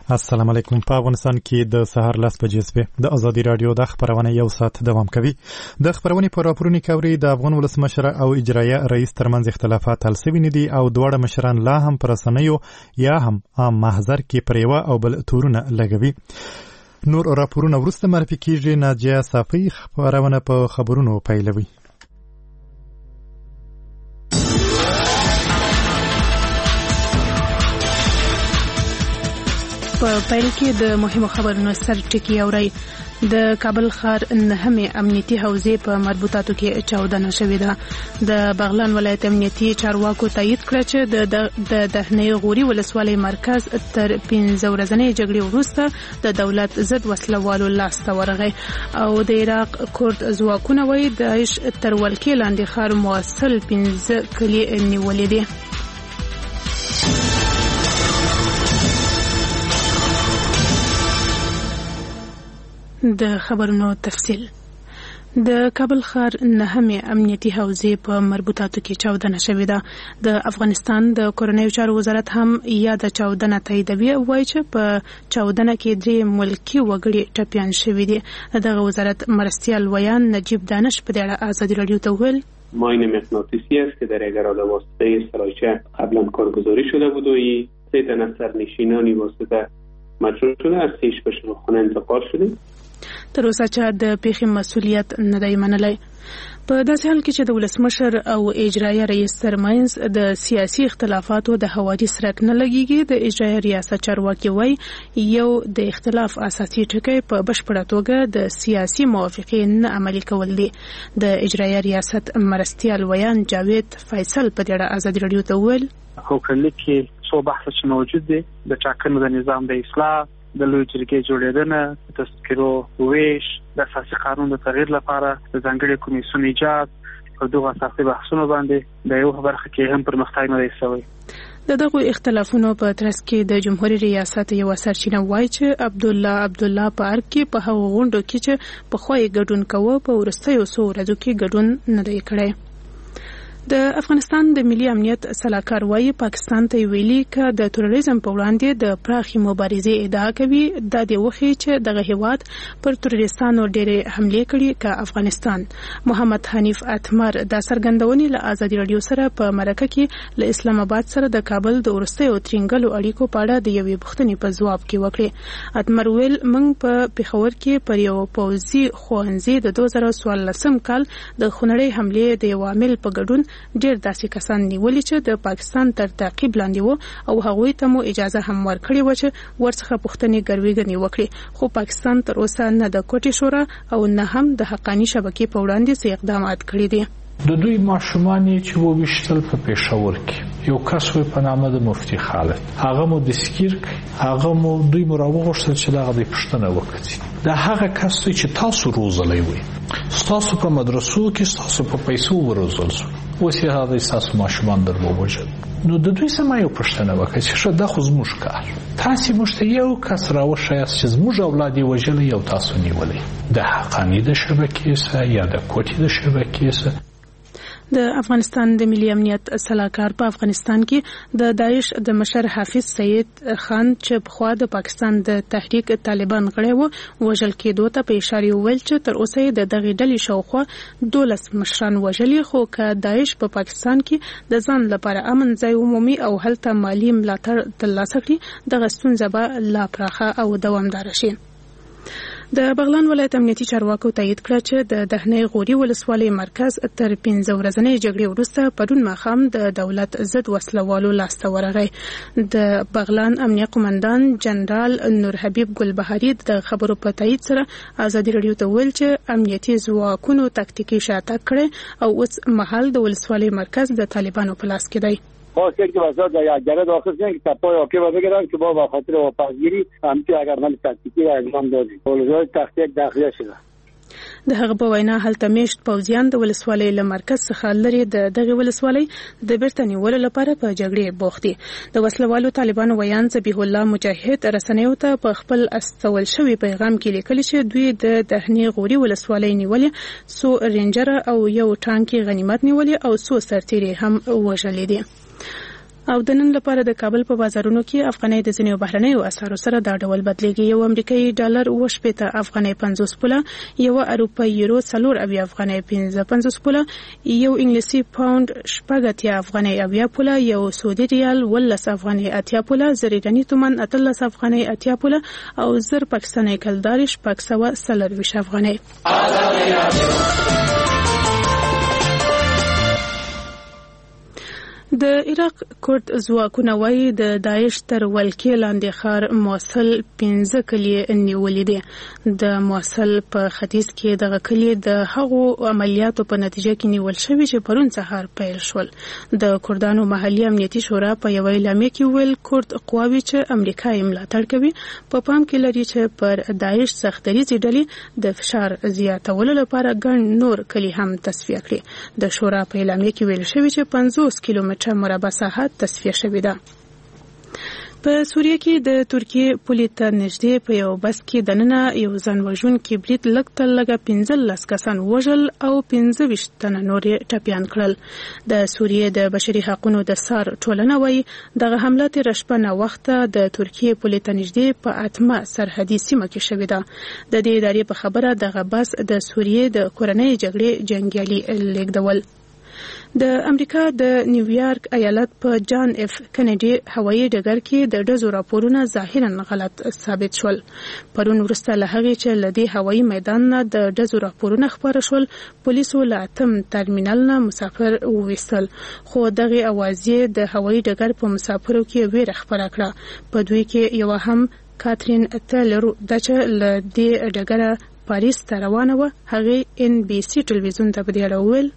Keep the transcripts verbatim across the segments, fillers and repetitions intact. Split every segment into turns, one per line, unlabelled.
السلام علیکم. په افغانستان کې د سهار لس بجې شپې د ازادي رادیو د خبرونه یو ساعت دوام کوي. د خبرونې په راپورونو کې اوري د افغان ولسمشر او اجرایه رئیس ترمنځ اختلافات حل شوي نه دي او دواړه مشران لا هم پر رسنیو یا هم عام محضر کې پر یوه او بل تورونه لګوي. نور راپورونه وروسته معرفي کیږي. ناجیه صافی خبرونه په خبرونو پیلوي.
په پیل کې د مهمو خبرونو سر ټکی اوري. د کابل ښار نهمې امنیتي حوزې په مربوطاتو کې چاودنه شوې ده. د بغلان ولایت امنیتي چارواکو تایید کړ چې د دهنې غوري ولسوالۍ مرکز تر پنځه ورځنۍ جګړې وروسته د دولت ضد وسلوالو لاسته ورغی او د عراق کورد ځواکونه وایي داعش تر ولکې لاندې ښار موصل پنځه کلي نیولې دي. د خبرونو تفصیل. د کابل ښار نهمې امنیتي حوزې په مربوطاتو کې چاودنه شوې ده. د افغانستان د کورنیو چارو وزارت هم یاد چاودنه تاییدوي او وایي چې په چاودنه کې درې ملکي وګړي ټپیان شوي دي. دغه وزارت مرستیال ویان نجیب دانش په دې اړه آزادی رادیو ته وویل:
ماین مغناطیسی است که در اگر به واسطه سرایچه قبلا کارگزاری شده بود و این سه تن از سرنشینانی واسطه مجروح شده از سیش به شفاخانه انتقال شده.
تر اوسه چې د پیښې مسؤلیت نه دی منلی. په داسې حال کې چې د ولسمشر او اجرایه رئیس ترمنځ د سیاسي اختلافاتو د حوادث سرک نه لګیږي، د اجرایه ریاست چارواکي وایي یو د اختلاف اساسي ټکی په بشپړه توګه د سیاسي موافقې نه عملي کول دي. د اجرایه ریاست مرستیال ویان جاوید فیصل په دې اړه ازادي رادیو ته وویل:
حکومت کې څو بحث چې موجود دي د ټاکنو د نظام د اصلاح، د لوی جرګې جوړېدنه، د تذکرو ویش، د اساسي قانون د تغییر لپاره د ځانګړي کمیسیون ایجاد او دغه اساسي بحثونو باندې د یو برخه کې هم پرمختګ نه دی شوی.
د دغو اختلافونو په ترڅ کې د جمهوریت ریاست یو سرچینه وایي چې عبدالله عبدالله په ارګ کې په هغو غونډو کې چې په خوای ګډون کوه په وروستیو څو ورځو کې ګډون نه دی کړی. د افغانستان د ملي امنیت سلاکار وایي پاکستان ته ویلي چې د تروریزم په وړاندې د پراخي مبارزې ادعا کوي. دا د وخی چې دغه هیواد پر تروریستانو ډېرې حملې کړي که افغانستان. محمد حنیف اتمر د سرګندونې له آزادي رادیو سره په مرکه کې له اسلام آباد سره د کابل د ورستیو ترنګلو اړیکو په اړه د یوې پوښتنې په ځواب کې وکړي. اتمر ویل موږ په پیښور کې پر یو پوځي ښوونځي د دوه زره څوارلسم کال د خونړۍ حملې د یو عامل په ګډون ډېر داسې کسان نیولي چې د پاکستان تر تعقیب لاندې وو او هغوی ته مو اجازه هم ورکړې وه چې ورڅخه پوښتنې ګروېږنې وکړي، خو پاکستان تر اوسه نه د کوټې شورا او نه هم د حقاني شبکې په وړاندې څه اقدامات کړي دي.
د دوی ماشومان چې وویشتل په پېښور کې یو کس وی په نامه د مفتي خالد، هغه مو دستګیر کړ، هغه مو دوی مو راوغوښتل چې دغه د پوښتنه وکړي. دا هغه کس دی چې تاسو روزلی وئ، ستاسو په مدرسو کې ستاسو په پیسو وروزل شو، اوس یې هغه ستاسو ماشومان در ووژل. نو د دوی څخه یو پوښتنه وکړه چې ښه دا خو زموږ کار، تاسې موږ ته یو کس راوښیاست چې زموږ اولاد یې وژلی او تاسو نیولی، د حقاني د شبکې څخه یا د کوټې د شبکې څخه.
د افغانستان د ملي امنیت سلاکار په افغانستان کې د داعش د مشر حافظ سید خان چې پخوا د پاکستان د تحریک طالبان غړی و وژل کېدو ته په اشاره وویل چې تر اوسه د دغې ډلې شاوخوا دولس مشران وژلي، خو که داعش په پاکستان کې د ځان لپاره امن ځای ومومي او هلته مالي ملاتړ ترلاسه کړي دغه ستونزه به لا پراخه او دوامداره شي. د بغلان ولایت امنیتي چارواکو تایید کړ چې د دهنې غوري ولسوالۍ مرکز تر پنځه ورځنۍ جګړې وروسته پرون ماښام د دولت ضد وسلوالو لاسته ورغی. د بغلان امنیه قومندان جنرال نور حبیب ګلبهاري د خبرو په تایید سره آزادي رادیو ته ویل چې امنیتي ځواکونو تاکتیکي شاتګ کړی او اوس مهال د ولسوالۍ مرکز د طالبانو په لاس کې دی.
خواستید که وسایل یا گره داخل کنن که تپای آکی و بگیرن که با به خاطر واپسگیری همچی اگر من تاکتیکی و اقدام دادیم ولزای تختیک داخلیه شده.
د هغه په وینا هلته میشت پوځیان د ولسوالۍ له مرکز څخه لري د دغه ولسوالۍ د بیرته نیولو لپاره په جګړې بوخت دي. د وسلوالو طالبانو ویان ذبیح الله مجاهد رسنیو ته په خپل استول شوی پیغام کې لیکلي چې دوی د دهنې غوري ولسوالۍ نیولې، څو رینجر او یو ټانکي غنیمت نیولې او څو سرتیري هم وژلي دي. او د نن لپاره د کابل په بازارونو کې افغانۍ د ځینو بهرنیو اسعارو سره دا ډول بدلیږي. یو امریکایي ډالر اوه شپېته افغانۍ پنځوس پوله، یو اروپایي یورو څلور اویا افغانۍ پنځه پنځوس پوله، یو انګلیسي پاوند شپږ اتیا افغانۍ اویا پوله، یو سعودي ریال ولس افغانۍ اتیا پوله، زر ایراني تومان اتلس افغانۍ اتیا پوله او زر پاکستاني کلدار شپږ سوه څلرویشت افغانۍ. د عراق کورد ځواکونه وايي د داعش تر ولکې لاندې ښار موصل پنځه کلي نیولي دي. د موصل په ختیځ کې دغه کلي د هغو عملیاتو په نتیجه کې نیول شوي چې پرون سهار پیل شول. د کردانو محلي امنیتي شورا په یوه اعلامیه کې ویل کورد قواوې چې امریکا یې ملاتړ کوي په پام کې لري چې پر داعش سختدریځې ډلې د فشار زیاتولو لپاره ګڼ نور کلي هم تصفیه کړي. د شورا په اعلامیه کې ویل شوي چې پنځوس کیلومتره مربع ساحه تصفیه شوې ده. په سوریه کې د ترکیې پولې ته نږدې په یو بس کې دننه یو ځان وژونکي برید لږ تر لږه پنځلس کسان وژل او پنځه ویشت تنه نور یې ټپیان کړل. د سوریې د بشري حقوقو د سار ټولنه وایي دغه حمله تېره شپه ناوخته د ترکیې پولې ته نږدې په اتمه سرحدي سیمه کې شوې ده. د دې ادارې په خبره دغه بس د سوریې د کورنۍ جګړې جنګیالي لیږدول. د امریکا د نیویارک ایالت په جان اف کنیډي هوایي ډګر کې د ډزو راپورونه ظاهرا غلط ثابت شول. پرون وروسته له هغې چې له دې هوایي میدان نه د ډزو راپورونه خپاره شول، پولیسو له اتم ترمینل نه مسافر وویستل، خو دغې اوازې د هوایي ډګر په مسافرو کې ویره خپره کړه. په دوی کې یوه هم کاترین تیلر ده چې له دې ډګره پاریس ته روانه وه. هغې ان بي سي ټلویزیون ته په دې اړه وویل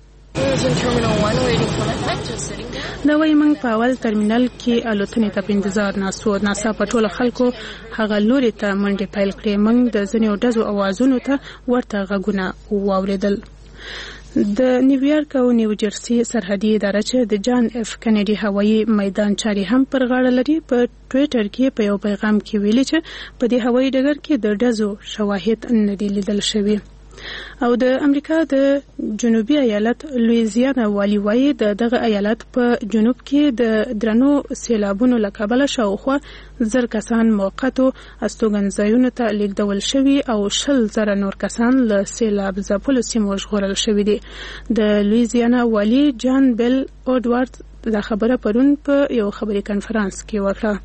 دا وایي موږ په اول ترمینل کې الوتنې ته په انتظار ناست وو. ناڅاپه ټولو خلکو هغه لوري ته منډې پیل کړې. موږ د ځینو ډزو اوازونو ته ورته غږونه واورېدل. د نیویارک او نیوجرسي سرحدي اداره چې د جان اف کنیډي هوایي میدان چاري هم پر غاړه لري په ټویټر کې په یو پیغام کې ویلي چې په دې هوایي ډګر کې د ډزو شواهد نه دي لیدل شوي. او د امریکا د جنوبي ایالت لویزیانا والی وایي د دغه ایالت په جنوب کې د درنو سیلابونو له کبله شاوخوا زر کسان موقتو استوګنځایونو ته لیږدول شوي او شل زره نور کسان له سیلاب ځپلو سیمو ژغورل شوي دي. د لویزیانا والی جان بیل اودوارد دا خبره پرون په یو خبري کنفرانس کې وکړه.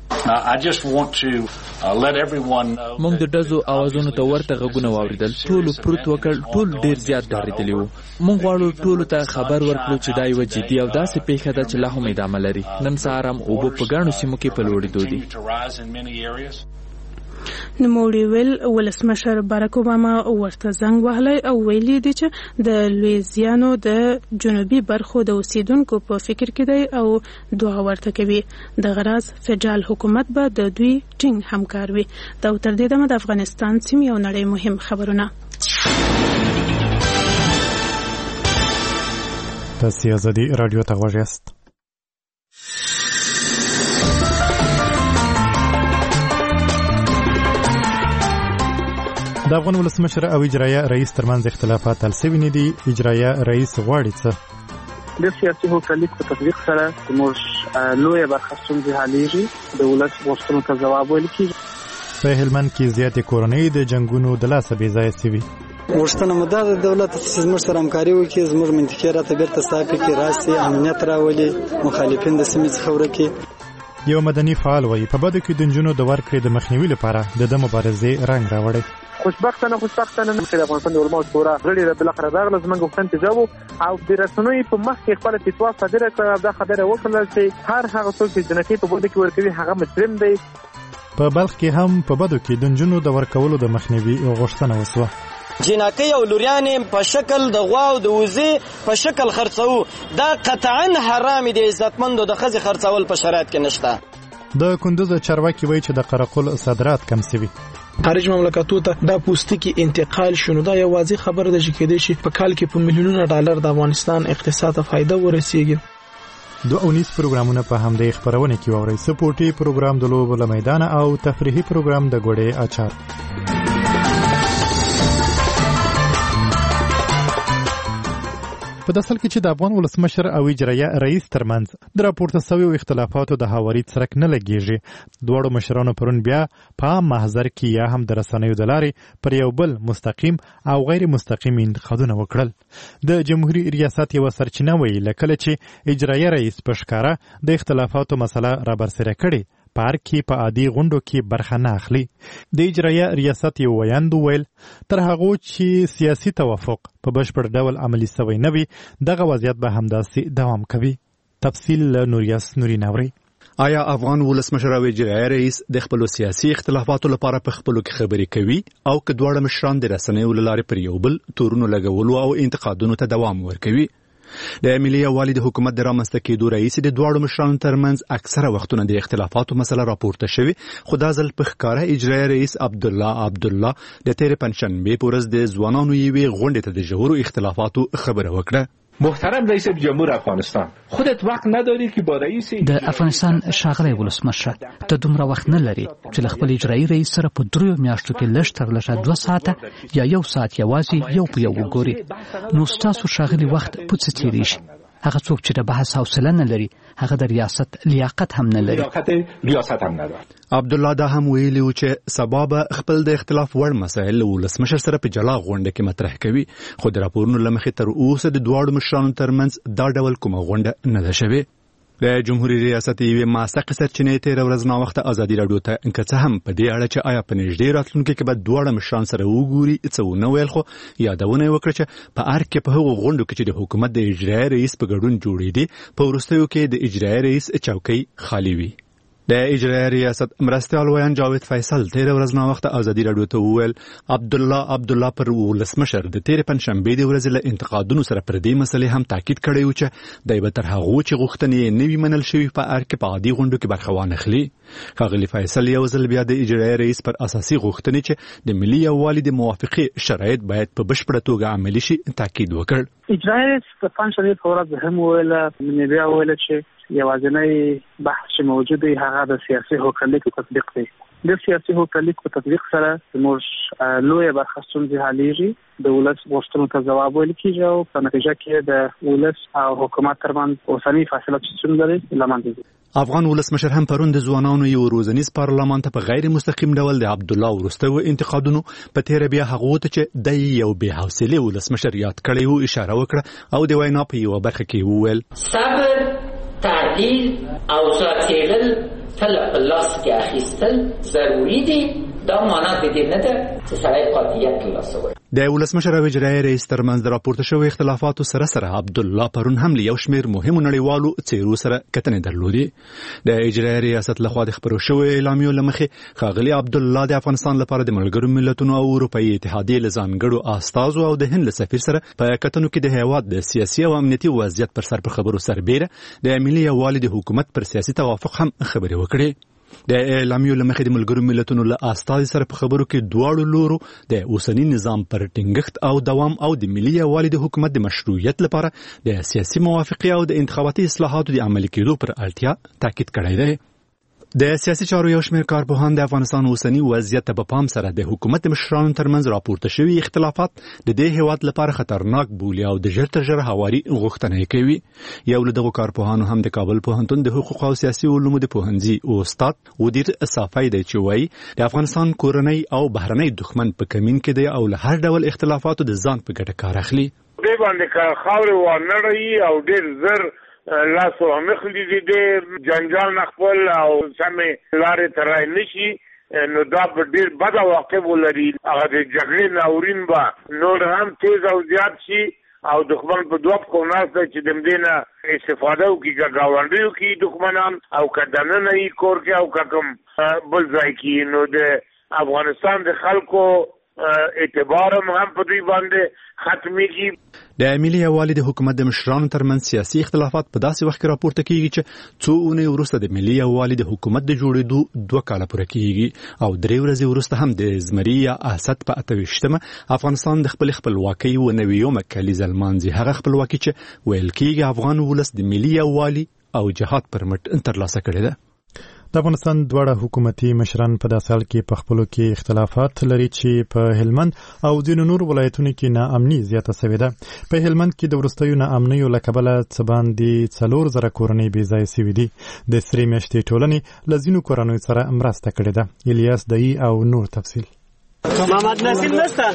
موږ د ډزو اوازونو ته ورته غږونه واوریدل. ټولو پروت وکړ، ټول ډیر زیات ډارېدلي وو. موږ غواړو ټولو ته خبر ورکړو چې دا یوه جدي او داسې پیښه ده چې لا هم ادامه لري. نن سهار هم اوبه په ګڼو سیمو کې په لوړېدو دي.
نوموړي ویل ولسمشر باراک اوباما ورته زنګ وهلی او ویلي دي چې د لویزیانو د جنوبي برخو د اوسیدونکو په فکر کې دی او دعا ورته کوي. د غراز فدرال حکومت به د دوی ټینګ همکار وي. دا تر دې دمه د افغانستان سیمې او نړۍ مهم خبرونه.
تاسو ازادي رادیو ته غوږ یاست. د افغان ولسمشر او اجرایه رئیس ترمنځ اختلافات حل شوي نه دي. اجرایه رئیس غواړي څه
د سیاسي حکومت په تطبیق سره موږ لویه برخه ستونزې حلېږي. د ولس غوښتنو ته ځواب ویل کېږي.
په هلمند کې زیاتې کورنۍ د جنګونو د لاسه بې ځایه شوي.
غوښتنه مو دا د دولت چې زموږ سره همکاري وکړي، زموږ منطقې راته بیرته صافي کړي، راسي امنیت راولي، مخالفین د سیمې څخه ورکړي.
یو مدني فعال وایي په بدو کې د نجونو د ورکړې د مخنیوي لپاره د ده مبارزې رنګ راوړی.
خوشبختانه خوشبختانه چې د افغانستان د علماء شورا غړي بالاخره راغله زموږ غوښتنې ته ځواب او د رسنیو په مخ کې خپله فتوا صادره کړه. دا خبره وکړه چې هر هغه څوک چې جنکۍ په بده کې ورکوي هغه مجرم دی.
په بلخ کې هم په بدو کې د نجونو د ورکولو د مخنیوي غوښتنه وسوه.
جنکۍ او لوریانې په شکل د غوا او د وزې په شکل خرڅو دا قطعا حرام دي. عزتمندو د ښځې خرڅول په شرایط کې نشته.
د کندوز چارواکي وایي چې د قرقل صادرات کم شوي.
خارج مملکتو ته دا پوستکي انتقال شونه دا یو واضح خبره ده چې کېدای شي په کال کې په میلیونونو ډالر د افغانستان اقتصاد ته فایده ورسیږي.
دو اونیس پروګرامونه په همدې خبرونه کې واورئ. سپورټي پروګرام د لوبو له میدان او تفریحي پروګرام د ګوډې اچار. په داسل کې چې د افغان ولسمشر او اجرایه رئیس ترمنځ د راپورته شویو اختلافاتو د هواري څرک نه لګیږي. دواړو مشرانو پرون بیا په محضر کې یا هم د رسنیو د لارې پر یو بل مستقیم او غیر مستقیم انتقادونه وکړل. د جمهوریت ریاست یو سرچینه ویل کله چې اجرایه رئیس په ښکاره د اختلافاتو مسله را برسېره کړي پارک کې په عادي غونډو کې برخه نه اخلي. د اجرایه ریاست یو ویاند ویل تر هغه چې سیاسي توافق په بشپړ ډول عملي شوی نه وي دغه وضعیت به همداسې دوام کوي. تفصیل نوریاس نوري ناوري.
آیا افغان ولسمشر او اجرایه رئیس د خپل سیاسي اختلافاتو لپاره په خپلو کې خبرې کوي او که دواړه مشران د رسنیو له لارې پر یو بل تورونو لګولو او انتقادونو ته دوام ورکوي؟ د ملي یووالي د حکومت د رامنځته کېدو رئیس د دواړو مشرانو ترمنځ اکثره وختونه د اختلافاتو مسله راپورته شوې، خو دا ځل په ښکاره اجرایه رئیس عبدالله عبدالله د تېرې پنجشنبې په ورځ د ځوانانو یوې غونډې ته د ژورو اختلافاتو خبره وکړه.
محترم رئیس جمهور افغانستان، خودت وقت نداری که با رئیس
د افغانستان ښاغلی ولسمشر ته دومره وخت نه لري چې له خپل اجرایي رئیس سره په دریو میاشتو کې لږ تر لږه دوه ساعته یا یو ساعت یوازې یو په یو وګوري، نو ستاسو ښاغلي وخت په څه تېرېږي؟ هغه څوک چې د بحث حوصله نه لري هغه د ریاست لیاقت هم نه لري.
ریاست هم نه.
عبدالله دا هم ویلي و چې سبا به خپل د اختلاف وړ مسایل له ولسمشر سره په جلا غونډه کې مطرح کوي، خو د راپورونو له مخې تر اوسه د دواړو مشرانو ترمنځ دا ډول کومه غونډه نه ده شوې. د جمهوریت ریاست یوې ماسقې سرچینې تېره ورځ ناوخته ازادي راډیو ته که څه هم په دې اړه چې آیا په نږدې راتلونکي کې به دواړه مشران سره وګوري څه ونه ویل، خو یادونه یې وکړه چې په ارګ کې په هغو غونډو کې چې د حکومت د اجرایي رئیس په ګډون جوړېدې په وروستیو کې د اجرایي رئیس چوکۍ خالي وي. د اجرایي ریاست مرستیال ویان جاوید فیصل تېره ورځ ناوخته ازادي راډیو ته وویل عبدالله عبدالله پر ولسمشر د تېرې پنجشنبې د ورځې له انتقادونو سره پر دې مسلې هم تاکید کړی و چې دی به تر هغو چې غوښتنې یې نه وي منل شوي په ارګ کې په عادي غونډو کې برخه وانخلي. ښاغلي فیصل یو ځل بیا د اجرایي رئیس پر اساسي غوښتنې چې د ملي یووالي د موافقې شرایط باید په بشپړه توګه عملي شي تاکید وکړ.
اجرایي رئیس په پنجشنبې په ورځ هم وویله مې بیا وویله چې یوازینی بحث چې موجود دی هغه د سیاسي حقوقلیک تطبیق دی. د سیاسي حقوقلیک په تطبیق سره زموږ لویه برخه ستونزې حلیږي، د ولس غوښتنو ته ځواب ویل کېږي او په نتیجه کې د ولس او حکومت ترمنځ اوسنۍ فاصله چې څومره لري له منځه ځي.
افغان ولسمشر هم پرون د ځوانانو یو روزنیز پارلمان ته په غیر مستقیم ډول د عبدالله وروستیو انتقادونو په تېره بیا هغو ته چې دی یو بې حوصلې ولسمشر یاد کړی و اشاره وکړه او د وینا په یوه برخه کې وویل
صبر، تعدیل او څېړل تل په لاس کې اخیستل ضروري دي. دا معنا د دې نه ده چې سړی قاطعیت ترلاسه کړي.
د ولسمشر او اجرایي رئیس ترمنځ د راپورته شویو اختلافاتو سره سره عبدالله پرون هم له یو شمېر مهمو نړیوالو څېرو سره کتنې درلودې. د اجرایي ریاست لخوا د خپرو شویو اعلامیو له مخې ښاغلي عبدالله د افغانستان لپاره د ملګرو ملتونو او اروپایي اتحادیې له ځانګړو استازو او د هند له سفیر سره په کتنو کې د هېواد د سیاسي او امنیتي وضعیت پر سر پر خبرو سربېره د ملي یووالي د حکومت پر سیاسي توافق هم خبرې وکړې. د اعلامیو له مخې د ملګرو ملتونو له استازي سره په خبرو کې دواړو لورو د اوسني نظام پر ټینګښت او دوام او د ملي یووالي د حکومت د مشروعیت لپاره د سیاسي موافقې او د انتخاباتي اصلاحاتو د عملي کېدو پر اړتیا تاکید کړی دی. د سیاسي چارو یو شمېر کارپوهان د افغانستان اوسني وضعیت ته په پام سره د حکومت د مشرانو ترمنځ راپورته شوي اختلافات د دې هېواد لپاره خطرناک بولي او د ژر تر ژره هواري غوښتنه یې کوي. یو له دغو کارپوهانو هم د کابل پوهنتون د حقوق او سیاسي علومو د پوهنځي استاد ودیر صافی دی چې وایي د افغانستان کورنۍ او بهرنۍ دښمن په کمین کې دی او له هر ډول اختلافاتو د ځان په ګټه کار اخلي.
دې باندې خاورې وانړوي او ډېر زر لاسو مخلي دي د جنجال نخپل او سمې لارې ترای نشي، نو دا به ډېر بده واقع ولري. هغه د جګړې ناورین به نور هم تیز او زیات شي او دښمن په دوه پښو ناست دی چې د همدې نه استفاده وکړي، که ګاونډیو کې دښمنان او که دننه یې کور کې او که کوم بل ځای کې. نو د افغانستان د خلکو اعتبار هم په دوی باندې ختمېږي.
د ملي یووالي د حکومت د مشرانو ترمنځ سیاسي اختلافات په داسې وخت کې راپورته کیږي چې څو اونۍ وروسته د ملي یووالي د حکومت د جوړېدو دوه کاله پوره کیږي او درې ورځې وروسته هم د زمري یا اسد په اته ویشتمه افغانستان د خپل خپلواکۍ و نویومه کلیزه لمانځي. هغه خپلواکي چې ویل کیږي افغان ولس د ملي یووالي او جهاد پر مټ ترلاسه کړې ده.
د افغانستان دواړه حکومتي مشران په داسې حال کې په خپلو کې اختلافات لري چې په هلمند او ځینو نور ولایتونو کې ناامني زیاته شوې ده. په هلمند کې د وروستیو ناامنیو له کبله څه باندې څلور زره کورنۍ بې ځایه شوي دي. د سرې میاشتې ټولنې له ځینو کورنیو سره مرسته کړې ده. الیاس دایی او نور تفصیل.
محمد نسیم نسته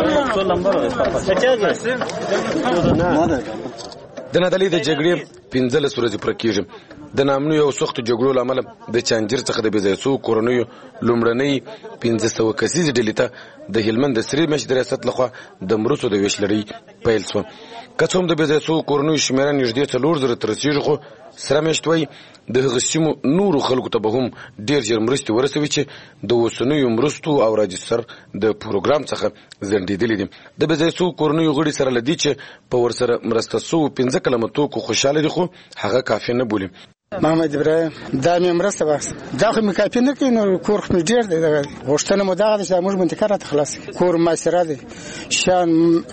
د نادعلي د جګړې پنځلس ورځې پوره کېږي. د ناامنیو او سختو جګړو له امله د چانجر څخه د بې ځایه شوو کورنیو لومړنۍ پنځه سوه کسیزې ډلې ته د هلمند د سرې میاشتې د ریاست لخوا د مرستو د ویش لړۍ پیل شوه. که څه هم د بې ځایه شوو کورنیو شمېره نږدې څلور زره ته رسېږي، خو سره میاشت وایي د هغه سیمو نورو خلکو ته به هم ډېر ژر مرستې ورسوي چې د اوسنیو مرستو او راجستر د پروګرام څخه ځنډېدلي دي. د بې ځایه شوو کورنیو غړي سره له دې چې په ورسره مرسته شوو پنځه کلمه توکو خوشحاله دي، خو هغه کافي نه بولي.
محمد ابراهیم دا مې مرسته بس دا خو مې کافي نه کوي، نو کور خو مې ډېر دی. غوښتنه مو دغه ده چې موږ منطقه راته خلاص کړي. کور محاصره دی، شان